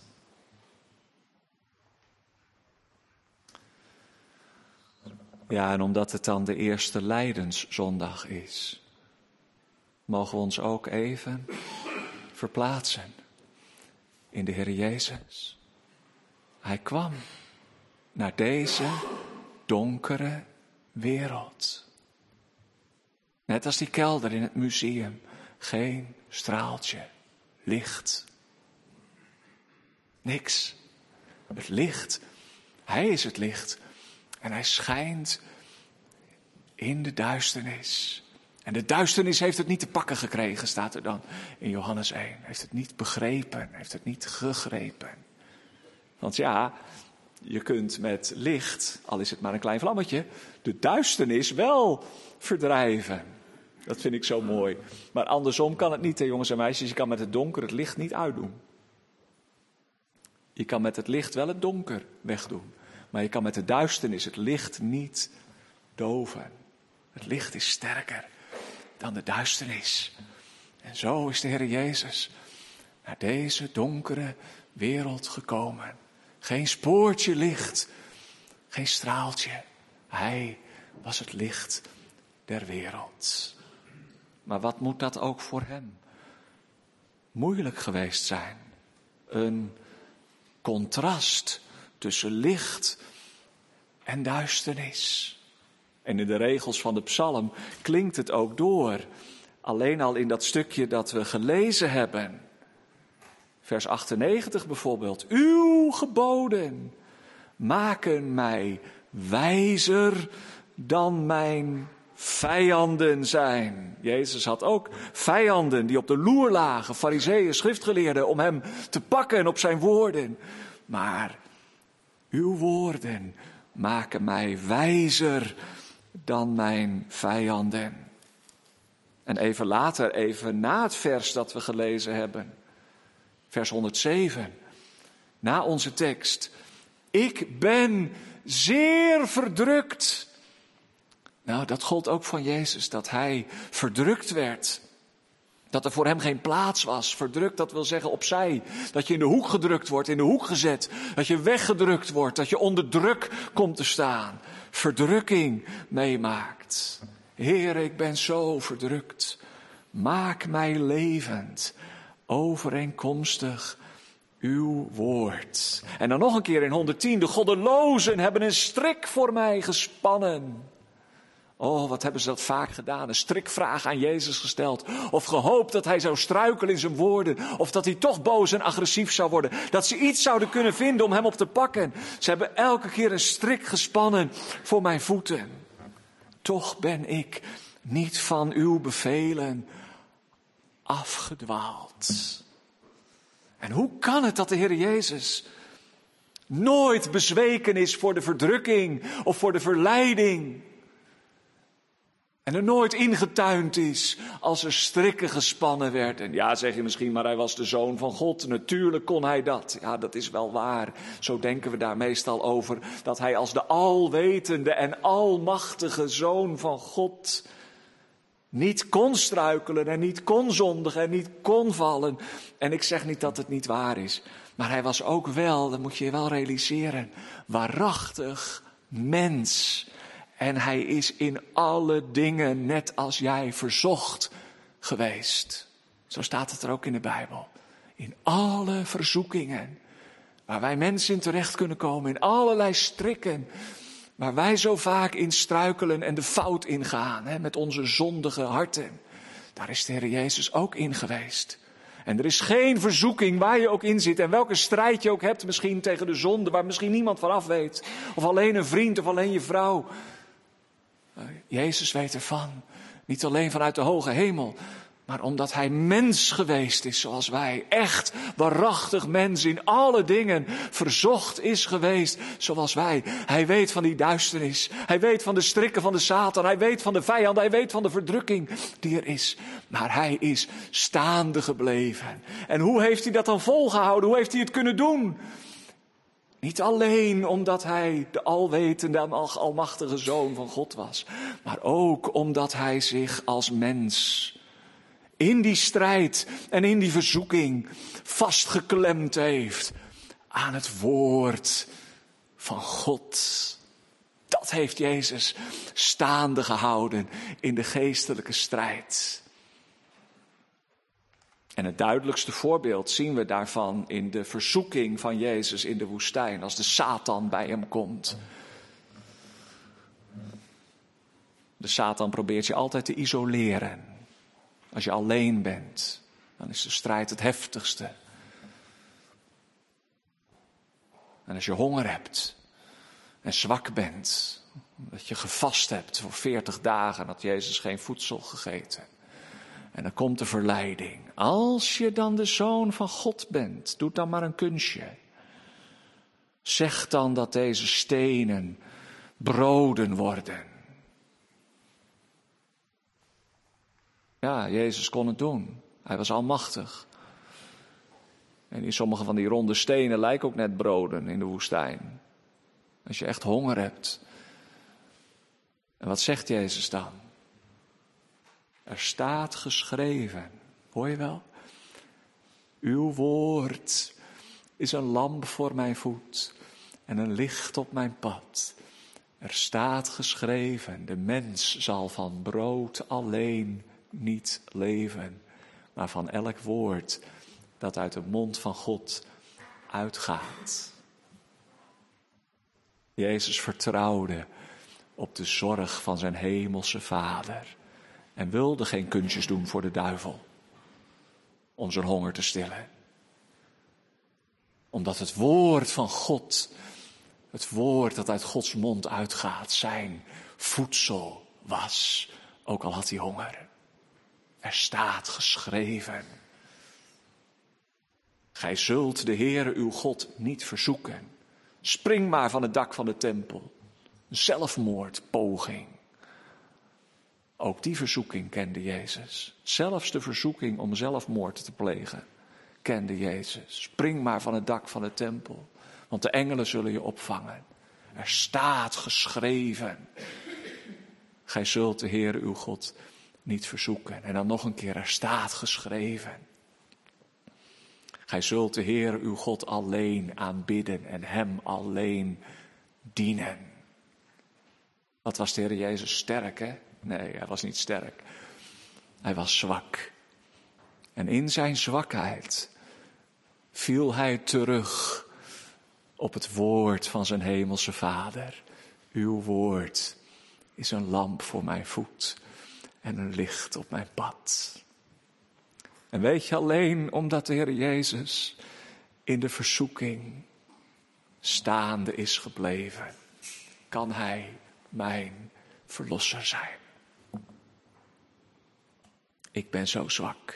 Ja, en omdat het dan de eerste Lijdenszondag is, mogen we ons ook even verplaatsen in de Heer Jezus. Hij kwam naar deze donkere wereld. Net als die kelder in het museum. Geen straaltje licht. Niks. Het licht. Hij is het licht. En hij schijnt in de duisternis. En de duisternis heeft het niet te pakken gekregen, staat er dan in Johannes 1. Heeft het niet begrepen, heeft het niet gegrepen. Want ja, je kunt met licht, al is het maar een klein vlammetje, de duisternis wel verdrijven. Dat vind ik zo mooi. Maar andersom kan het niet, hè, jongens en meisjes. Je kan met het donker het licht niet uitdoen. Je kan met het licht wel het donker wegdoen. Maar je kan met de duisternis het licht niet doven. Het licht is sterker dan de duisternis. En zo is de Heer Jezus naar deze donkere wereld gekomen. Geen spoortje licht, geen straaltje. Hij was het licht der wereld. Maar wat moet dat ook voor hem moeilijk geweest zijn? Een contrast tussen licht en duisternis. En in de regels van de psalm klinkt het ook door. Alleen al in dat stukje dat we gelezen hebben. Vers 98 bijvoorbeeld. Uw geboden maken mij wijzer dan mijn vijanden zijn. Jezus had ook vijanden die op de loer lagen, farizeeën, schriftgeleerden, om hem te pakken op zijn woorden. Maar uw woorden maken mij wijzer dan mijn vijanden. En even later, even na het vers dat we gelezen hebben, vers 107, na onze tekst. Ik ben zeer verdrukt. Nou, dat gold ook van Jezus, dat hij verdrukt werd. Dat er voor hem geen plaats was. Verdrukt, dat wil zeggen opzij. Dat je in de hoek gedrukt wordt, in de hoek gezet. Dat je weggedrukt wordt, dat je onder druk komt te staan. Verdrukking meemaakt. Heer, ik ben zo verdrukt. Maak mij levend, overeenkomstig uw woord. En dan nog een keer in 110. De goddelozen hebben een strik voor mij gespannen. Oh, wat hebben ze dat vaak gedaan. Een strikvraag aan Jezus gesteld. Of gehoopt dat hij zou struikelen in zijn woorden. Of dat hij toch boos en agressief zou worden. Dat ze iets zouden kunnen vinden om hem op te pakken. Ze hebben elke keer een strik gespannen voor mijn voeten. Toch ben ik niet van uw bevelen afgedwaald. En hoe kan het dat de Heer Jezus nooit bezweken is voor de verdrukking of voor de verleiding? En er nooit ingetuind is als er strikken gespannen werden. Ja, zeg je misschien, maar hij was de Zoon van God. Natuurlijk kon hij dat. Ja, dat is wel waar. Zo denken we daar meestal over. Dat hij als de alwetende en almachtige Zoon van God niet kon struikelen en niet kon zondigen en niet kon vallen. En ik zeg niet dat het niet waar is. Maar hij was ook wel, dat moet je je wel realiseren, waarachtig mens. En hij is in alle dingen net als jij verzocht geweest. Zo staat het er ook in de Bijbel. In alle verzoekingen waar wij mensen in terecht kunnen komen. In allerlei strikken waar wij zo vaak in struikelen en de fout ingaan. Met onze zondige harten. Daar is de Heer Jezus ook in geweest. En er is geen verzoeking waar je ook in zit. En welke strijd je ook hebt misschien tegen de zonde. Waar misschien niemand van af weet. Of alleen een vriend of alleen je vrouw. Jezus weet ervan. Niet alleen vanuit de hoge hemel. Maar omdat hij mens geweest is zoals wij. Echt waarachtig mens in alle dingen verzocht is geweest zoals wij. Hij weet van die duisternis. Hij weet van de strikken van de Satan. Hij weet van de vijand. Hij weet van de verdrukking die er is. Maar hij is staande gebleven. En hoe heeft hij dat dan volgehouden? Hoe heeft hij het kunnen doen? Niet alleen omdat hij de alwetende en almachtige Zoon van God was. Maar ook omdat hij zich als mens in die strijd en in die verzoeking vastgeklemd heeft aan het woord van God. Dat heeft Jezus staande gehouden in de geestelijke strijd. En het duidelijkste voorbeeld zien we daarvan in de verzoeking van Jezus in de woestijn, als de Satan bij hem komt. De Satan probeert je altijd te isoleren. Als je alleen bent, dan is de strijd het heftigste. En als je honger hebt en zwak bent, dat je gevast hebt voor 40 dagen, had Jezus geen voedsel gegeten. En dan komt de verleiding. Als je dan de Zoon van God bent, doe dan maar een kunstje. Zeg dan dat deze stenen broden worden. Ja, Jezus kon het doen. Hij was almachtig. En in sommige van die ronde stenen lijken ook net broden in de woestijn. Als je echt honger hebt. En wat zegt Jezus dan? Er staat geschreven, hoor je wel? Uw woord is een lamp voor mijn voet en een licht op mijn pad. Er staat geschreven, de mens zal van brood alleen niet leven, maar van elk woord dat uit de mond van God uitgaat. Jezus vertrouwde op de zorg van zijn hemelse Vader. En wilde geen kunstjes doen voor de duivel. Om zijn honger te stillen. Omdat het woord van God, het woord dat uit Gods mond uitgaat, zijn voedsel was, ook al had hij honger. Er staat geschreven. Gij zult de Heere uw God niet verzoeken. Spring maar van het dak van de tempel. Zelfmoordpoging. Ook die verzoeking kende Jezus. Zelfs de verzoeking om zelfmoord te plegen kende Jezus. Spring maar van het dak van de tempel, want de engelen zullen je opvangen. Er staat geschreven. Gij zult de Heere uw God niet verzoeken. En dan nog een keer, er staat geschreven. Gij zult de Heere uw God alleen aanbidden en hem alleen dienen. Wat was de Heer Jezus sterk, hè? Nee, hij was niet sterk. Hij was zwak. En in zijn zwakheid viel hij terug op het woord van zijn hemelse Vader. Uw woord is een lamp voor mijn voet en een licht op mijn pad. En weet je, alleen omdat de Heer Jezus in de verzoeking staande is gebleven, kan hij mijn verlosser zijn. Ik ben zo zwak.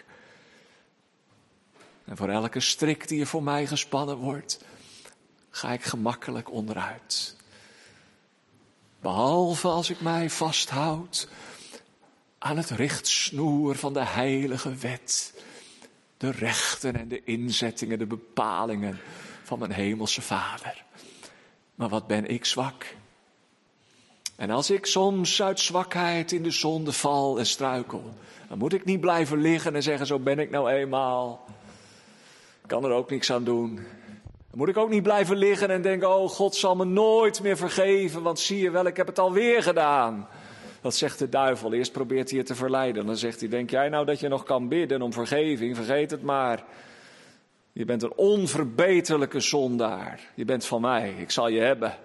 En voor elke strik die er voor mij gespannen wordt, ga ik gemakkelijk onderuit. Behalve als ik mij vasthoud aan het richtsnoer van de heilige wet. De rechten en de inzettingen, de bepalingen van mijn hemelse Vader. Maar wat ben ik zwak. En als ik soms uit zwakheid in de zonde val en struikel, dan moet ik niet blijven liggen en zeggen, zo ben ik nou eenmaal. Ik kan er ook niks aan doen. Dan moet ik ook niet blijven liggen en denken, oh, God zal me nooit meer vergeven, want zie je wel, ik heb het alweer gedaan. Dat zegt de duivel. Eerst probeert hij je te verleiden. Dan zegt hij, denk jij nou dat je nog kan bidden om vergeving? Vergeet het maar. Je bent een onverbeterlijke zondaar. Je bent van mij, ik zal je hebben.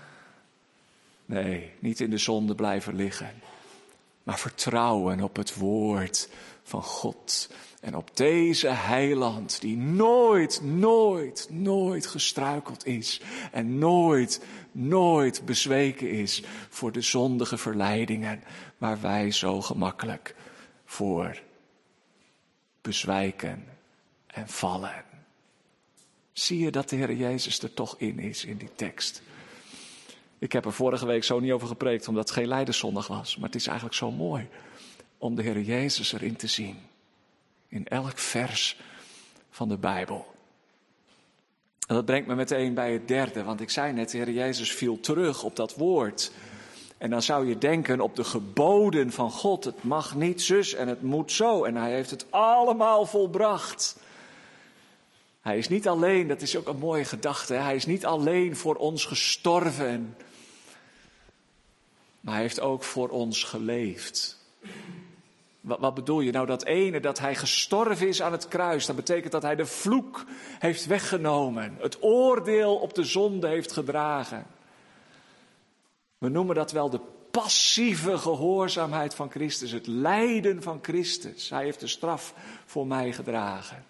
Nee, niet in de zonde blijven liggen. Maar vertrouwen op het woord van God. En op deze heiland die nooit gestruikeld is. En nooit bezweken is voor de zondige verleidingen. Waar wij zo gemakkelijk voor bezwijken en vallen. Zie je dat de Heer Jezus er toch in is in die tekst? Ik heb er vorige week zo niet over gepreekt, omdat het geen Lijdenszondag was. Maar het is eigenlijk zo mooi om de Heer Jezus erin te zien. In elk vers van de Bijbel. En dat brengt me meteen bij het derde. Want ik zei net, de Heer Jezus viel terug op dat woord. En dan zou je denken op de geboden van God. Het mag niet zus en het moet zo. En hij heeft het allemaal volbracht. Hij is niet alleen, dat is ook een mooie gedachte. Hij is niet alleen voor ons gestorven. Maar hij heeft ook voor ons geleefd. Wat bedoel je nou? Dat ene, dat hij gestorven is aan het kruis. Dat betekent dat hij de vloek heeft weggenomen. Het oordeel op de zonde heeft gedragen. We noemen dat wel de passieve gehoorzaamheid van Christus. Het lijden van Christus. Hij heeft de straf voor mij gedragen.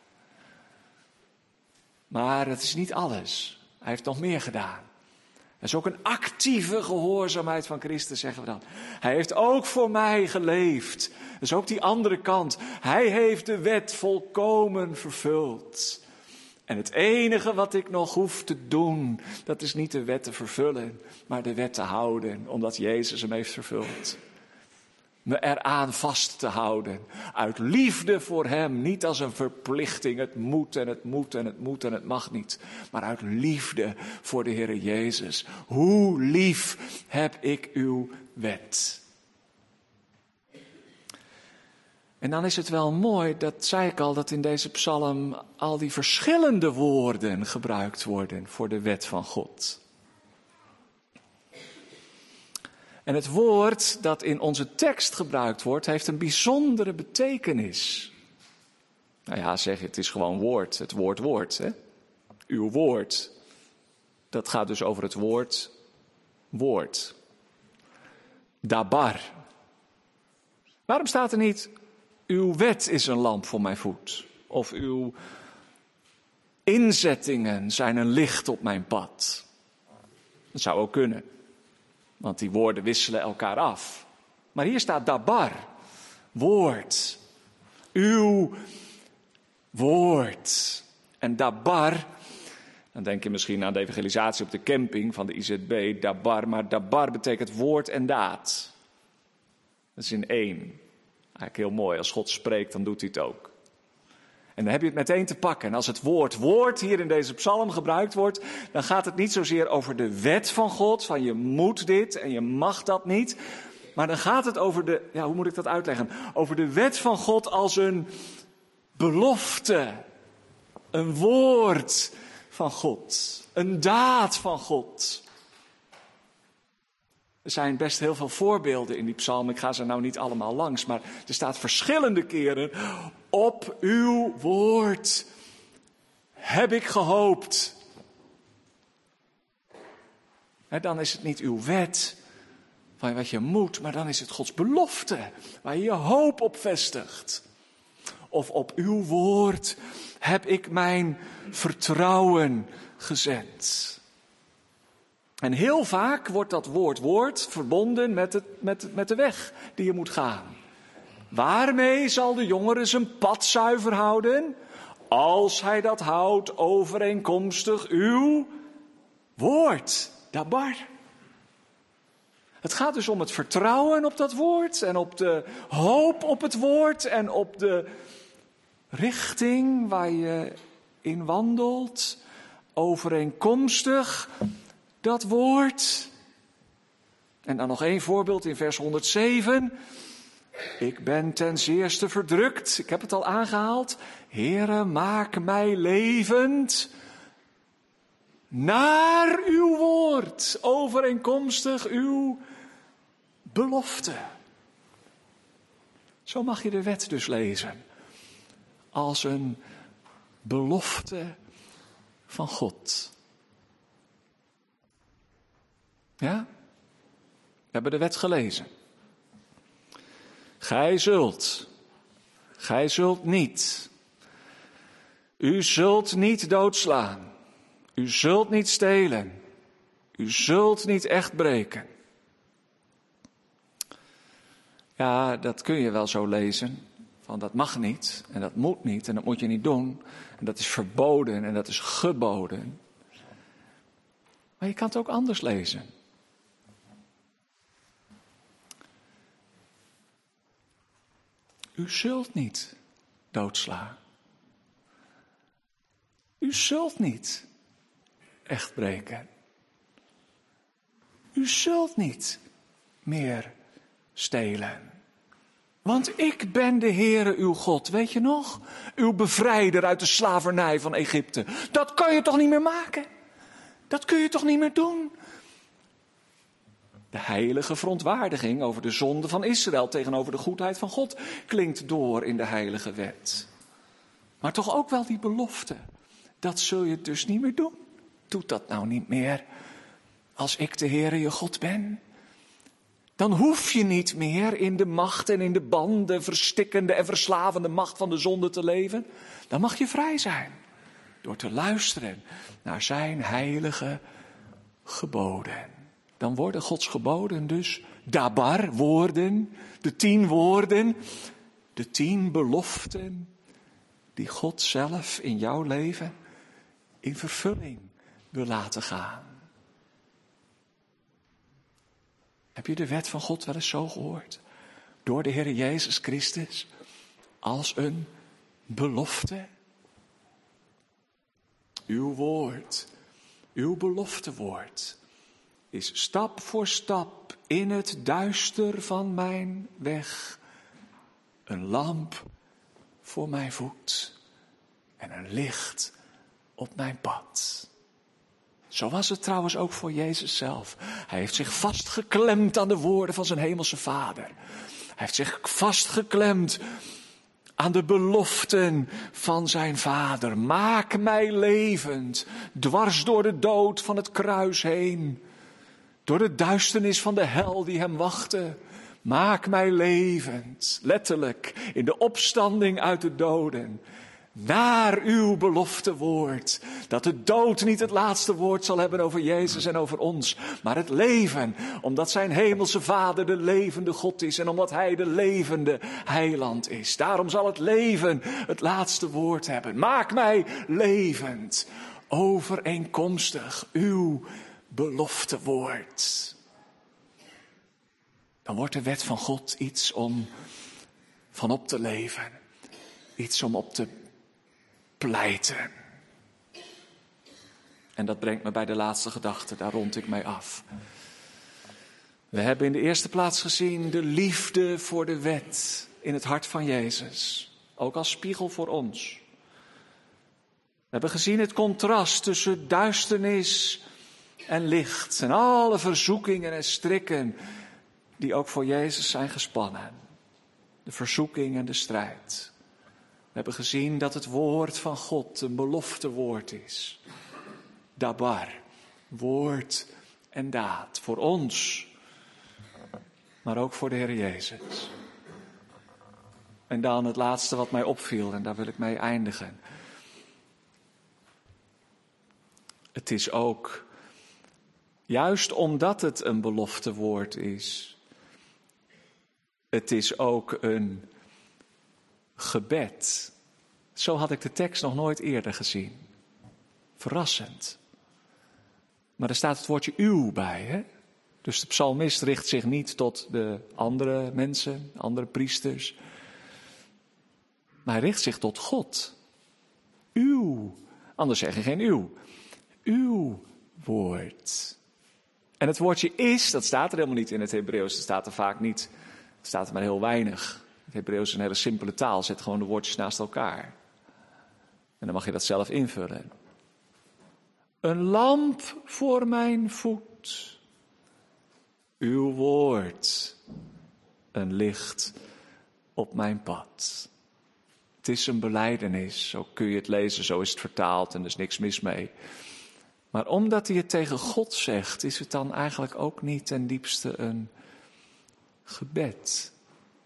Maar dat is niet alles. Hij heeft nog meer gedaan. Dat is ook een actieve gehoorzaamheid van Christus, zeggen we dan. Hij heeft ook voor mij geleefd. Dat is ook die andere kant. Hij heeft de wet volkomen vervuld. En het enige wat ik nog hoef te doen, dat is niet de wet te vervullen, maar de wet te houden, omdat Jezus hem heeft vervuld. Me eraan vast te houden. Uit liefde voor hem. Niet als een verplichting. Het moet en het moet en het moet en het mag niet. Maar uit liefde voor de Heer Jezus. Hoe lief heb ik uw wet. En dan is het wel mooi, dat zei ik al, dat in deze psalm al die verschillende woorden gebruikt worden voor de wet van God. En het woord dat in onze tekst gebruikt wordt, heeft een bijzondere betekenis. Nou ja, zeg het is gewoon woord. Het woord, hè? Uw woord. Dat gaat dus over het woord. Dabar. Waarom staat er niet, uw wet is een lamp voor mijn voet? Of uw inzettingen zijn een licht op mijn pad? Dat zou ook kunnen. Want die woorden wisselen elkaar af. Maar hier staat dabar, woord. Uw woord. En dabar, dan denk je misschien aan de evangelisatie op de camping van de IZB, dabar. Maar dabar betekent woord en daad. Dat is in één. Eigenlijk heel mooi, als God spreekt, dan doet hij het ook. En dan heb je het meteen te pakken. En als het woord hier in deze psalm gebruikt wordt, dan gaat het niet zozeer over de wet van God, van je moet dit en je mag dat niet. Maar dan gaat het over hoe moet ik dat uitleggen? Over de wet van God als een belofte, een woord van God, een daad van God. Er zijn best heel veel voorbeelden in die psalm. Ik ga ze nou niet allemaal langs, maar er staat verschillende keren: op uw woord heb ik gehoopt. Dan is het niet uw wet van wat je moet, maar dan is het Gods belofte waar je je hoop op vestigt. Of op uw woord heb ik mijn vertrouwen gezet. En heel vaak wordt dat woord verbonden met de weg die je moet gaan. Waarmee zal de jongere zijn pad zuiver houden? Als hij dat houdt overeenkomstig uw woord, dabar. Het gaat dus om het vertrouwen op dat woord en op de hoop op het woord en op de richting waar je in wandelt, overeenkomstig dat woord. En dan nog één voorbeeld in vers 107. Ik ben ten zeerste verdrukt. Ik heb het al aangehaald. Heere, maak mij levend naar uw woord, overeenkomstig uw belofte. Zo mag je de wet dus lezen. Als een belofte van God. Ja? We hebben de wet gelezen. Gij zult niet. U zult niet doodslaan. U zult niet stelen. U zult niet echt breken. Ja, dat kun je wel zo lezen. Van dat mag niet en dat moet niet en dat moet je niet doen. En dat is verboden en dat is geboden. Maar je kan het ook anders lezen. U zult niet doodslaan. U zult niet echt breken. U zult niet meer stelen. Want ik ben de Heere uw God, weet je nog? Uw bevrijder uit de slavernij van Egypte. Dat kan je toch niet meer maken? Dat kun je toch niet meer doen? De heilige verontwaardiging over de zonde van Israël tegenover de goedheid van God klinkt door in de heilige wet. Maar toch ook wel die belofte. Dat zul je dus niet meer doen. Doe dat nou niet meer. Als ik de Heere je God ben. Dan hoef je niet meer in de macht en in de banden, verstikkende en verslavende macht van de zonde te leven. Dan mag je vrij zijn. Door te luisteren naar zijn heilige geboden. Dan worden Gods geboden dus dabar, woorden, de 10 woorden, de 10 beloften die God zelf in jouw leven in vervulling wil laten gaan. Heb je de wet van God wel eens zo gehoord? Door de Heer Jezus Christus als een belofte. Uw woord, uw beloftewoord is stap voor stap in het duister van mijn weg een lamp voor mijn voet en een licht op mijn pad. Zo was het trouwens ook voor Jezus zelf. Hij heeft zich vastgeklemd aan de woorden van zijn hemelse Vader. Hij heeft zich vastgeklemd aan de beloften van zijn Vader. Maak mij levend, dwars door de dood van het kruis heen. Door de duisternis van de hel die hem wachtte. Maak mij levend, letterlijk, in de opstanding uit de doden. naar uw belofte woord. Dat de dood niet het laatste woord zal hebben over Jezus en over ons, maar het leven. Omdat zijn hemelse Vader de levende God is en omdat hij de levende heiland is. Daarom zal het leven het laatste woord hebben. Maak mij levend, overeenkomstig uw beloftewoord. Dan wordt de wet van God iets om van op te leven. Iets om op te pleiten. En dat brengt me bij de laatste gedachte, daar rond ik mij af. We hebben in de eerste plaats gezien de liefde voor de wet in het hart van Jezus. Ook als spiegel voor ons. We hebben gezien het contrast tussen duisternis en licht. En alle verzoekingen en strikken die ook voor Jezus zijn gespannen. De verzoeking en de strijd. We hebben gezien dat het woord van God een beloftewoord is. Dabar, woord en daad. Voor ons, maar ook voor de Heer Jezus. En dan het laatste wat mij opviel, en daar wil ik mee eindigen. Het is ook, juist omdat het een beloftewoord is, het is ook een gebed. Zo had ik de tekst nog nooit eerder gezien. Verrassend. Maar er staat het woordje uw bij, hè? Dus de psalmist richt zich niet tot de andere mensen, andere priesters. Maar hij richt zich tot God. Uw. Anders zeg je geen uw. Uw woord. En het woordje is, dat staat er helemaal niet in het Hebreeuws. Dat staat er vaak niet. Het staat er maar heel weinig. Het Hebreeuws is een hele simpele taal. Zet gewoon de woordjes naast elkaar. En dan mag je dat zelf invullen. Een lamp voor mijn voet. Uw woord. Een licht op mijn pad. Het is een belijdenis. Zo kun je het lezen. Zo is het vertaald en er is niks mis mee. Maar omdat hij het tegen God zegt, is het dan eigenlijk ook niet ten diepste een gebed.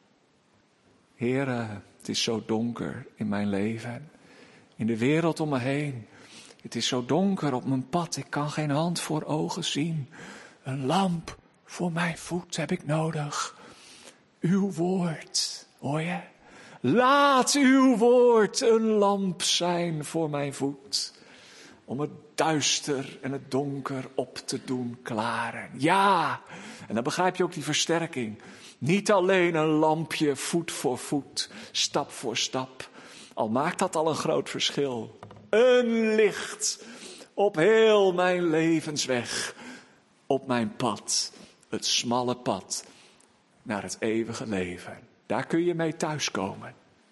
Heere, het is zo donker in mijn leven. In de wereld om me heen. Het is zo donker op mijn pad. Ik kan geen hand voor ogen zien. Een lamp voor mijn voet heb ik nodig. Uw woord, hoor je? Laat uw woord een lamp zijn voor mijn voet. Om het duister en het donker op te doen klaren. Ja, en dan begrijp je ook die versterking. Niet alleen een lampje voet voor voet, stap voor stap. Al maakt dat al een groot verschil. Een licht op heel mijn levensweg. Op mijn pad. Het smalle pad naar het eeuwige leven. Daar kun je mee thuiskomen.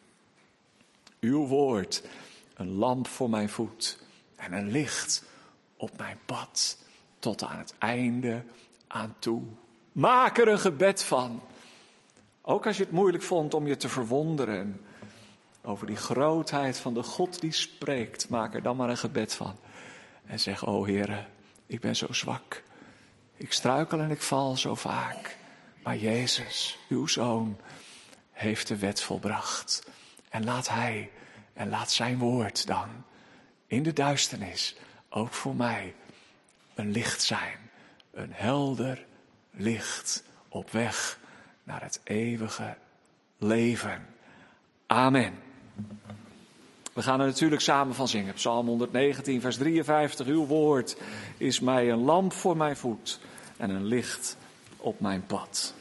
Uw woord, een lamp voor mijn voet. En een licht op mijn pad. Tot aan het einde aan toe. Maak er een gebed van. Ook als je het moeilijk vond om je te verwonderen over die grootheid van de God die spreekt. Maak er dan maar een gebed van. En zeg, o Heere, ik ben zo zwak. Ik struikel en ik val zo vaak. Maar Jezus, uw Zoon, heeft de wet volbracht. En laat Hij en laat zijn woord dan in de duisternis ook voor mij een licht zijn. Een helder licht op weg naar het eeuwige leven. Amen. We gaan er natuurlijk samen van zingen. Psalm 119, vers 53. Uw woord is mij een lamp voor mijn voet en een licht op mijn pad.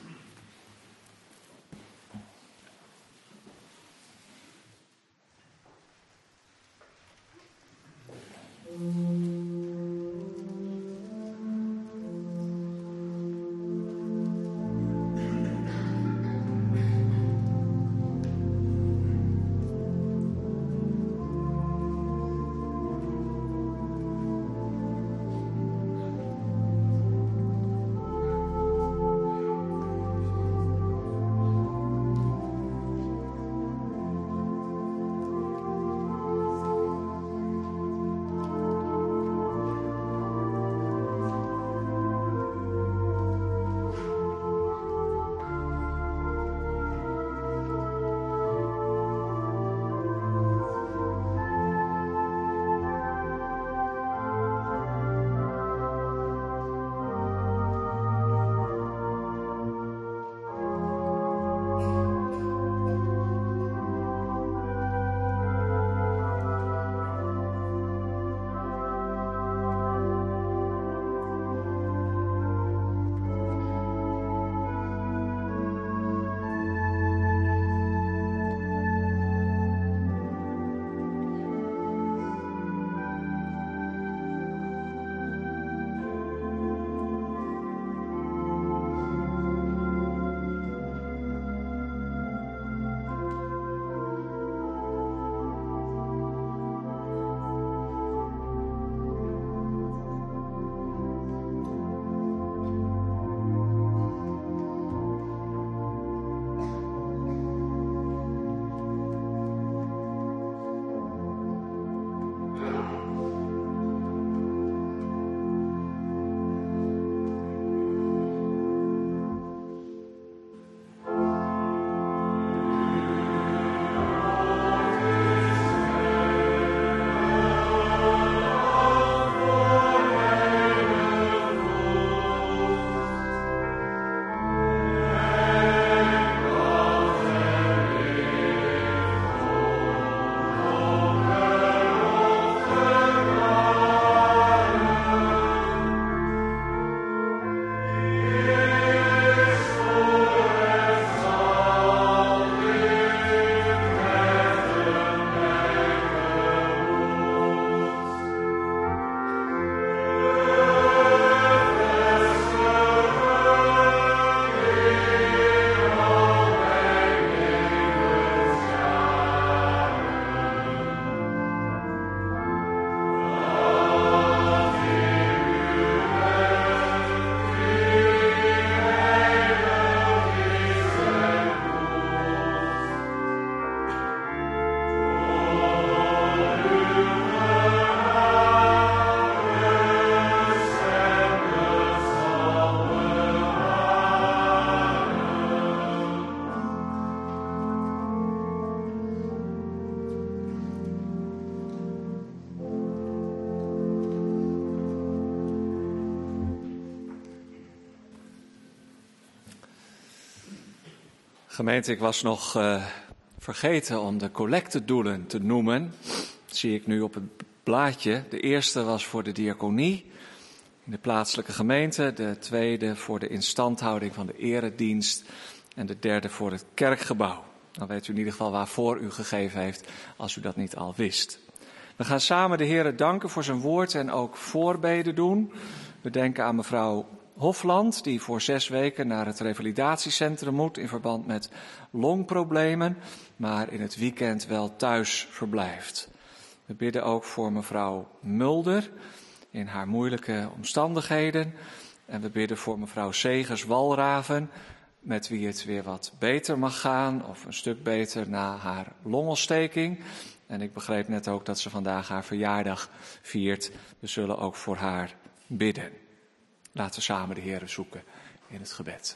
Gemeente, ik was nog vergeten om de collectedoelen te noemen. Dat zie ik nu op het blaadje. De eerste was voor de diaconie in de plaatselijke gemeente. De tweede voor de instandhouding van de eredienst. En de derde voor het kerkgebouw. Dan weet u in ieder geval waarvoor u gegeven heeft, als u dat niet al wist. We gaan samen de Heere danken voor zijn woord en ook voorbeden doen. We denken aan mevrouw Hofland, die voor 6 weken naar het revalidatiecentrum moet in verband met longproblemen, maar in het weekend wel thuis verblijft. We bidden ook voor mevrouw Mulder in haar moeilijke omstandigheden. En we bidden voor mevrouw Segers-Walraven, met wie het weer wat beter mag gaan, of een stuk beter na haar longontsteking. En ik begreep net ook dat ze vandaag haar verjaardag viert. We zullen ook voor haar bidden. Laten we samen de Heere zoeken in het gebed.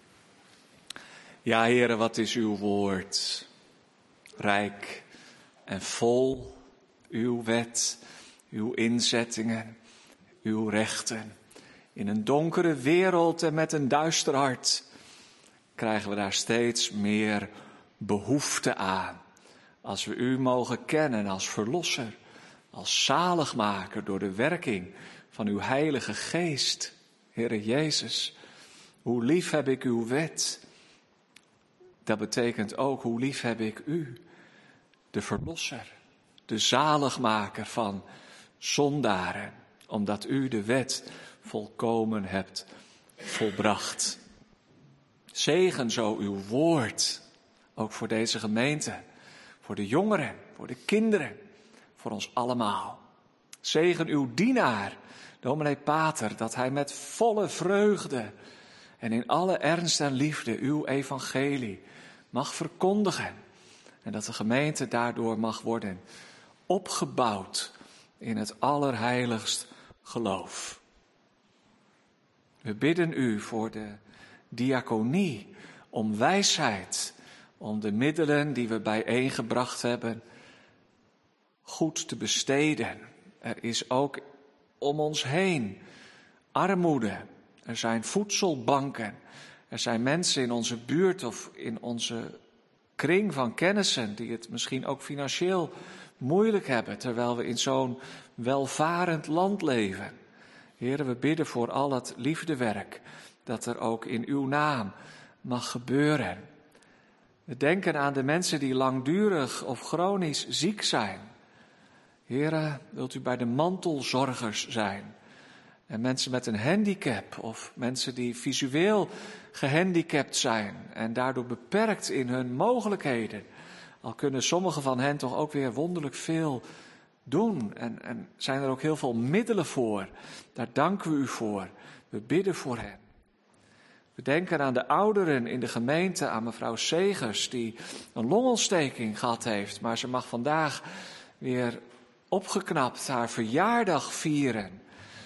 Ja, Heere, wat is uw woord? Rijk en vol, uw wet, uw inzettingen, uw rechten. In een donkere wereld en met een duister hart krijgen we daar steeds meer behoefte aan. Als we u mogen kennen als verlosser, als zaligmaker door de werking van uw heilige geest. Heere Jezus, hoe lief heb ik uw wet. Dat betekent ook, hoe lief heb ik u, de verlosser, de zaligmaker van zondaren, omdat u de wet volkomen hebt volbracht. Zegen zo uw woord, ook voor deze gemeente, voor de jongeren, voor de kinderen, voor ons allemaal. Zegen uw dienaar, dominee Pater, dat hij met volle vreugde en in alle ernst en liefde uw evangelie mag verkondigen. En dat de gemeente daardoor mag worden opgebouwd in het allerheiligst geloof. We bidden u voor de diaconie om wijsheid, om de middelen die we bijeengebracht hebben goed te besteden. Er is ook om ons heen armoede. Er zijn voedselbanken. Er zijn mensen in onze buurt of in onze kring van kennissen die het misschien ook financieel moeilijk hebben, terwijl we in zo'n welvarend land leven. Heere, we bidden voor al het liefdewerk dat er ook in uw naam mag gebeuren. We denken aan de mensen die langdurig of chronisch ziek zijn. Heere, wilt u bij de mantelzorgers zijn? En mensen met een handicap of mensen die visueel gehandicapt zijn en daardoor beperkt in hun mogelijkheden. Al kunnen sommigen van hen toch ook weer wonderlijk veel doen. En zijn er ook heel veel middelen voor. Daar danken we u voor. We bidden voor hen. We denken aan de ouderen in de gemeente, aan mevrouw Segers, die een longontsteking gehad heeft. Maar ze mag vandaag weer opgeknapt haar verjaardag vieren.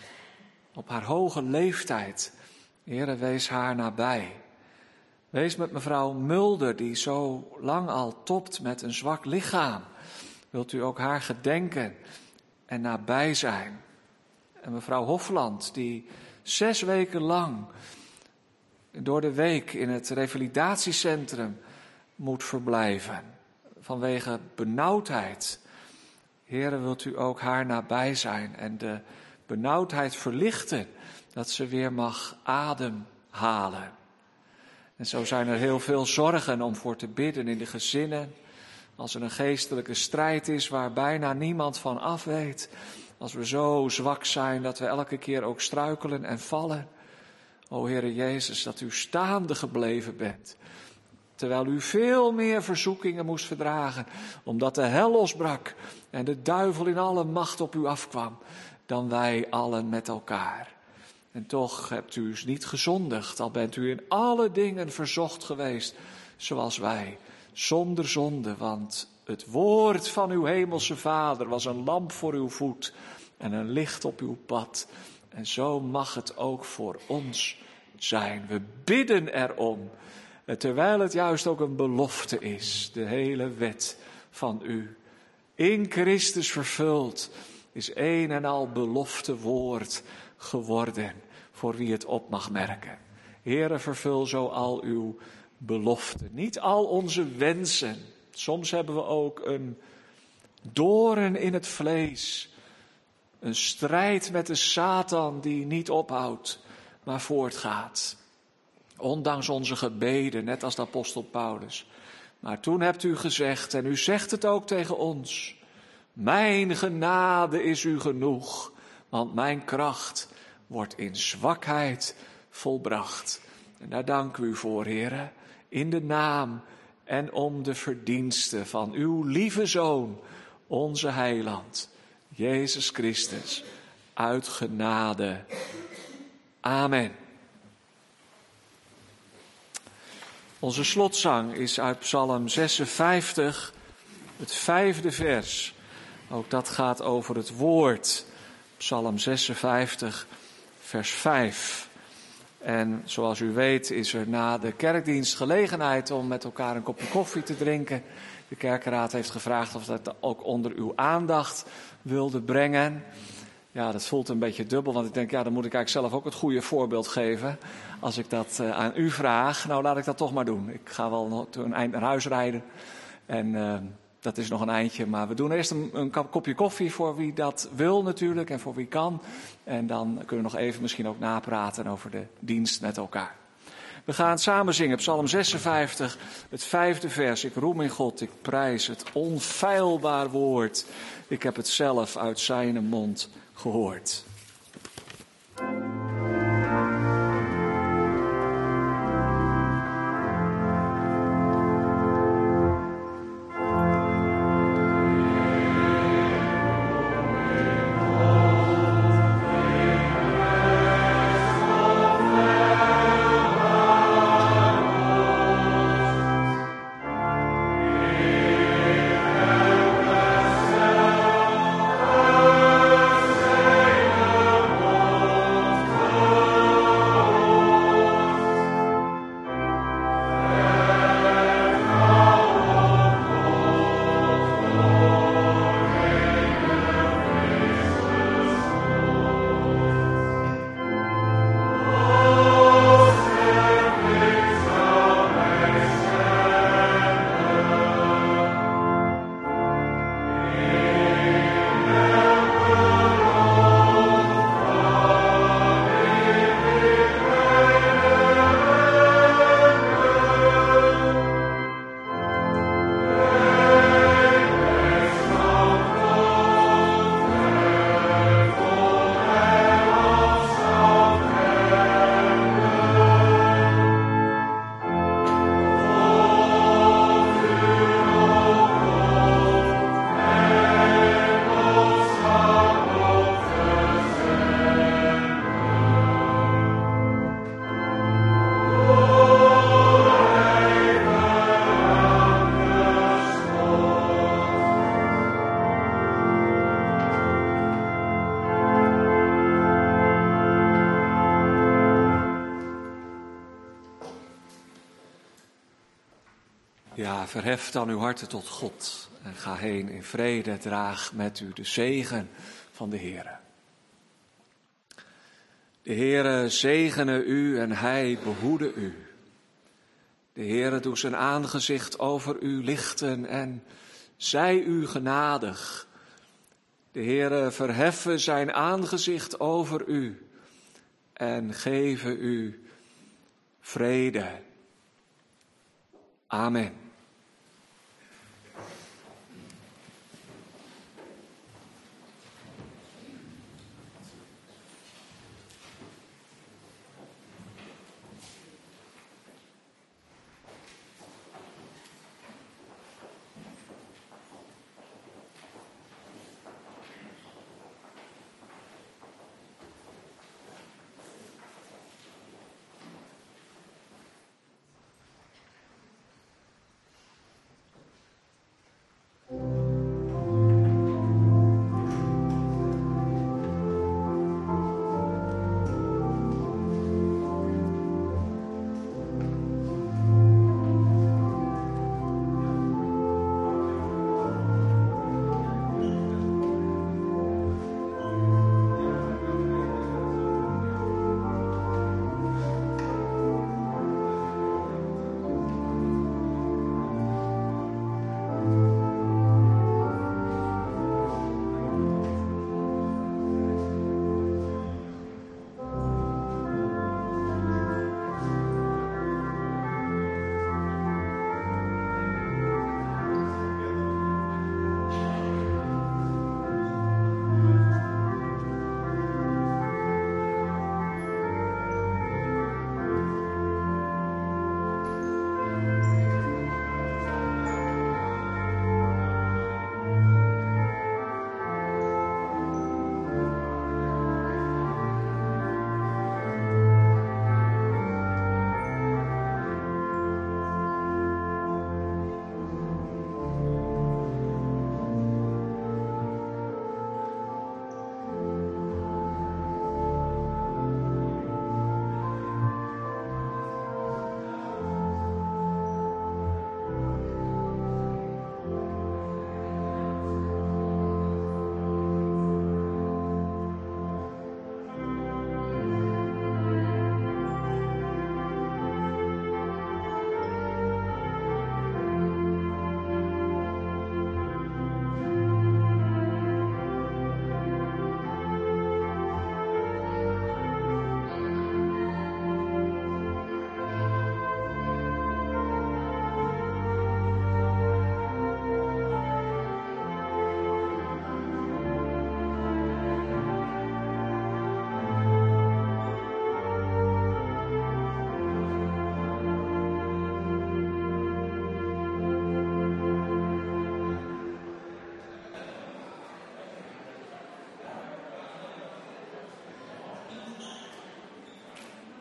Op haar hoge leeftijd. Heere, wees haar nabij. Wees met mevrouw Mulder, die zo lang al topt met een zwak lichaam. Wilt u ook haar gedenken en nabij zijn. En mevrouw Hofland, die 6 weken lang door de week in het revalidatiecentrum moet verblijven. Vanwege benauwdheid. Heere, wilt u ook haar nabij zijn en de benauwdheid verlichten, dat ze weer mag ademhalen. En zo zijn er heel veel zorgen om voor te bidden in de gezinnen. Als er een geestelijke strijd is waar bijna niemand van af weet. Als we zo zwak zijn dat we elke keer ook struikelen en vallen. O Heere Jezus, dat u staande gebleven bent. Terwijl u veel meer verzoekingen moest verdragen. Omdat de hel losbrak en de duivel in alle macht op u afkwam. Dan wij allen met elkaar. En toch hebt u niet gezondigd, al bent u in alle dingen verzocht geweest, zoals wij, zonder zonde, want het woord van uw hemelse Vader was een lamp voor uw voet en een licht op uw pad. En zo mag het ook voor ons zijn. We bidden erom, terwijl het juist ook een belofte is, de hele wet van u. In Christus vervuld is een en al belofte woord geworden voor wie het op mag merken. Heere, vervul zo al uw beloften, niet al onze wensen. Soms hebben we ook een doorn in het vlees, een strijd met de Satan die niet ophoudt, maar voortgaat. Ondanks onze gebeden, net als de apostel Paulus. Maar toen hebt u gezegd, en u zegt het ook tegen ons: mijn genade is u genoeg, want mijn kracht wordt in zwakheid volbracht. En daar danken we u voor, Heere, in de naam en om de verdiensten van uw lieve Zoon, onze Heiland, Jezus Christus, uit genade. Amen. Onze slotzang is uit Psalm 56, het 5e vers. Ook dat gaat over het woord. Psalm 56, vers 5. En zoals u weet is er na de kerkdienst gelegenheid om met elkaar een kopje koffie te drinken. De kerkenraad heeft gevraagd of dat ook onder uw aandacht wilde brengen. Ja, dat voelt een beetje dubbel, want ik denk, ja, dan moet ik eigenlijk zelf ook het goede voorbeeld geven. Als ik dat aan u vraag, nou laat ik dat toch maar doen. Ik ga wel nog een eind naar huis rijden en dat is nog een eindje. Maar we doen eerst een kopje koffie voor wie dat wil natuurlijk en voor wie kan. En dan kunnen we nog even misschien ook napraten over de dienst met elkaar. We gaan samen zingen, Psalm 56, het 5e vers. Ik roem in God, ik prijs het onfeilbaar woord. Ik heb het zelf uit zijn mond gehoord. Ja, verhef dan uw harten tot God en ga heen in vrede, draag met u de zegen van de Heere. De Heere zegene u en hij behoede u. De Heere doet zijn aangezicht over u lichten en zij u genadig. De Heere verheffe zijn aangezicht over u en geven u vrede. Amen.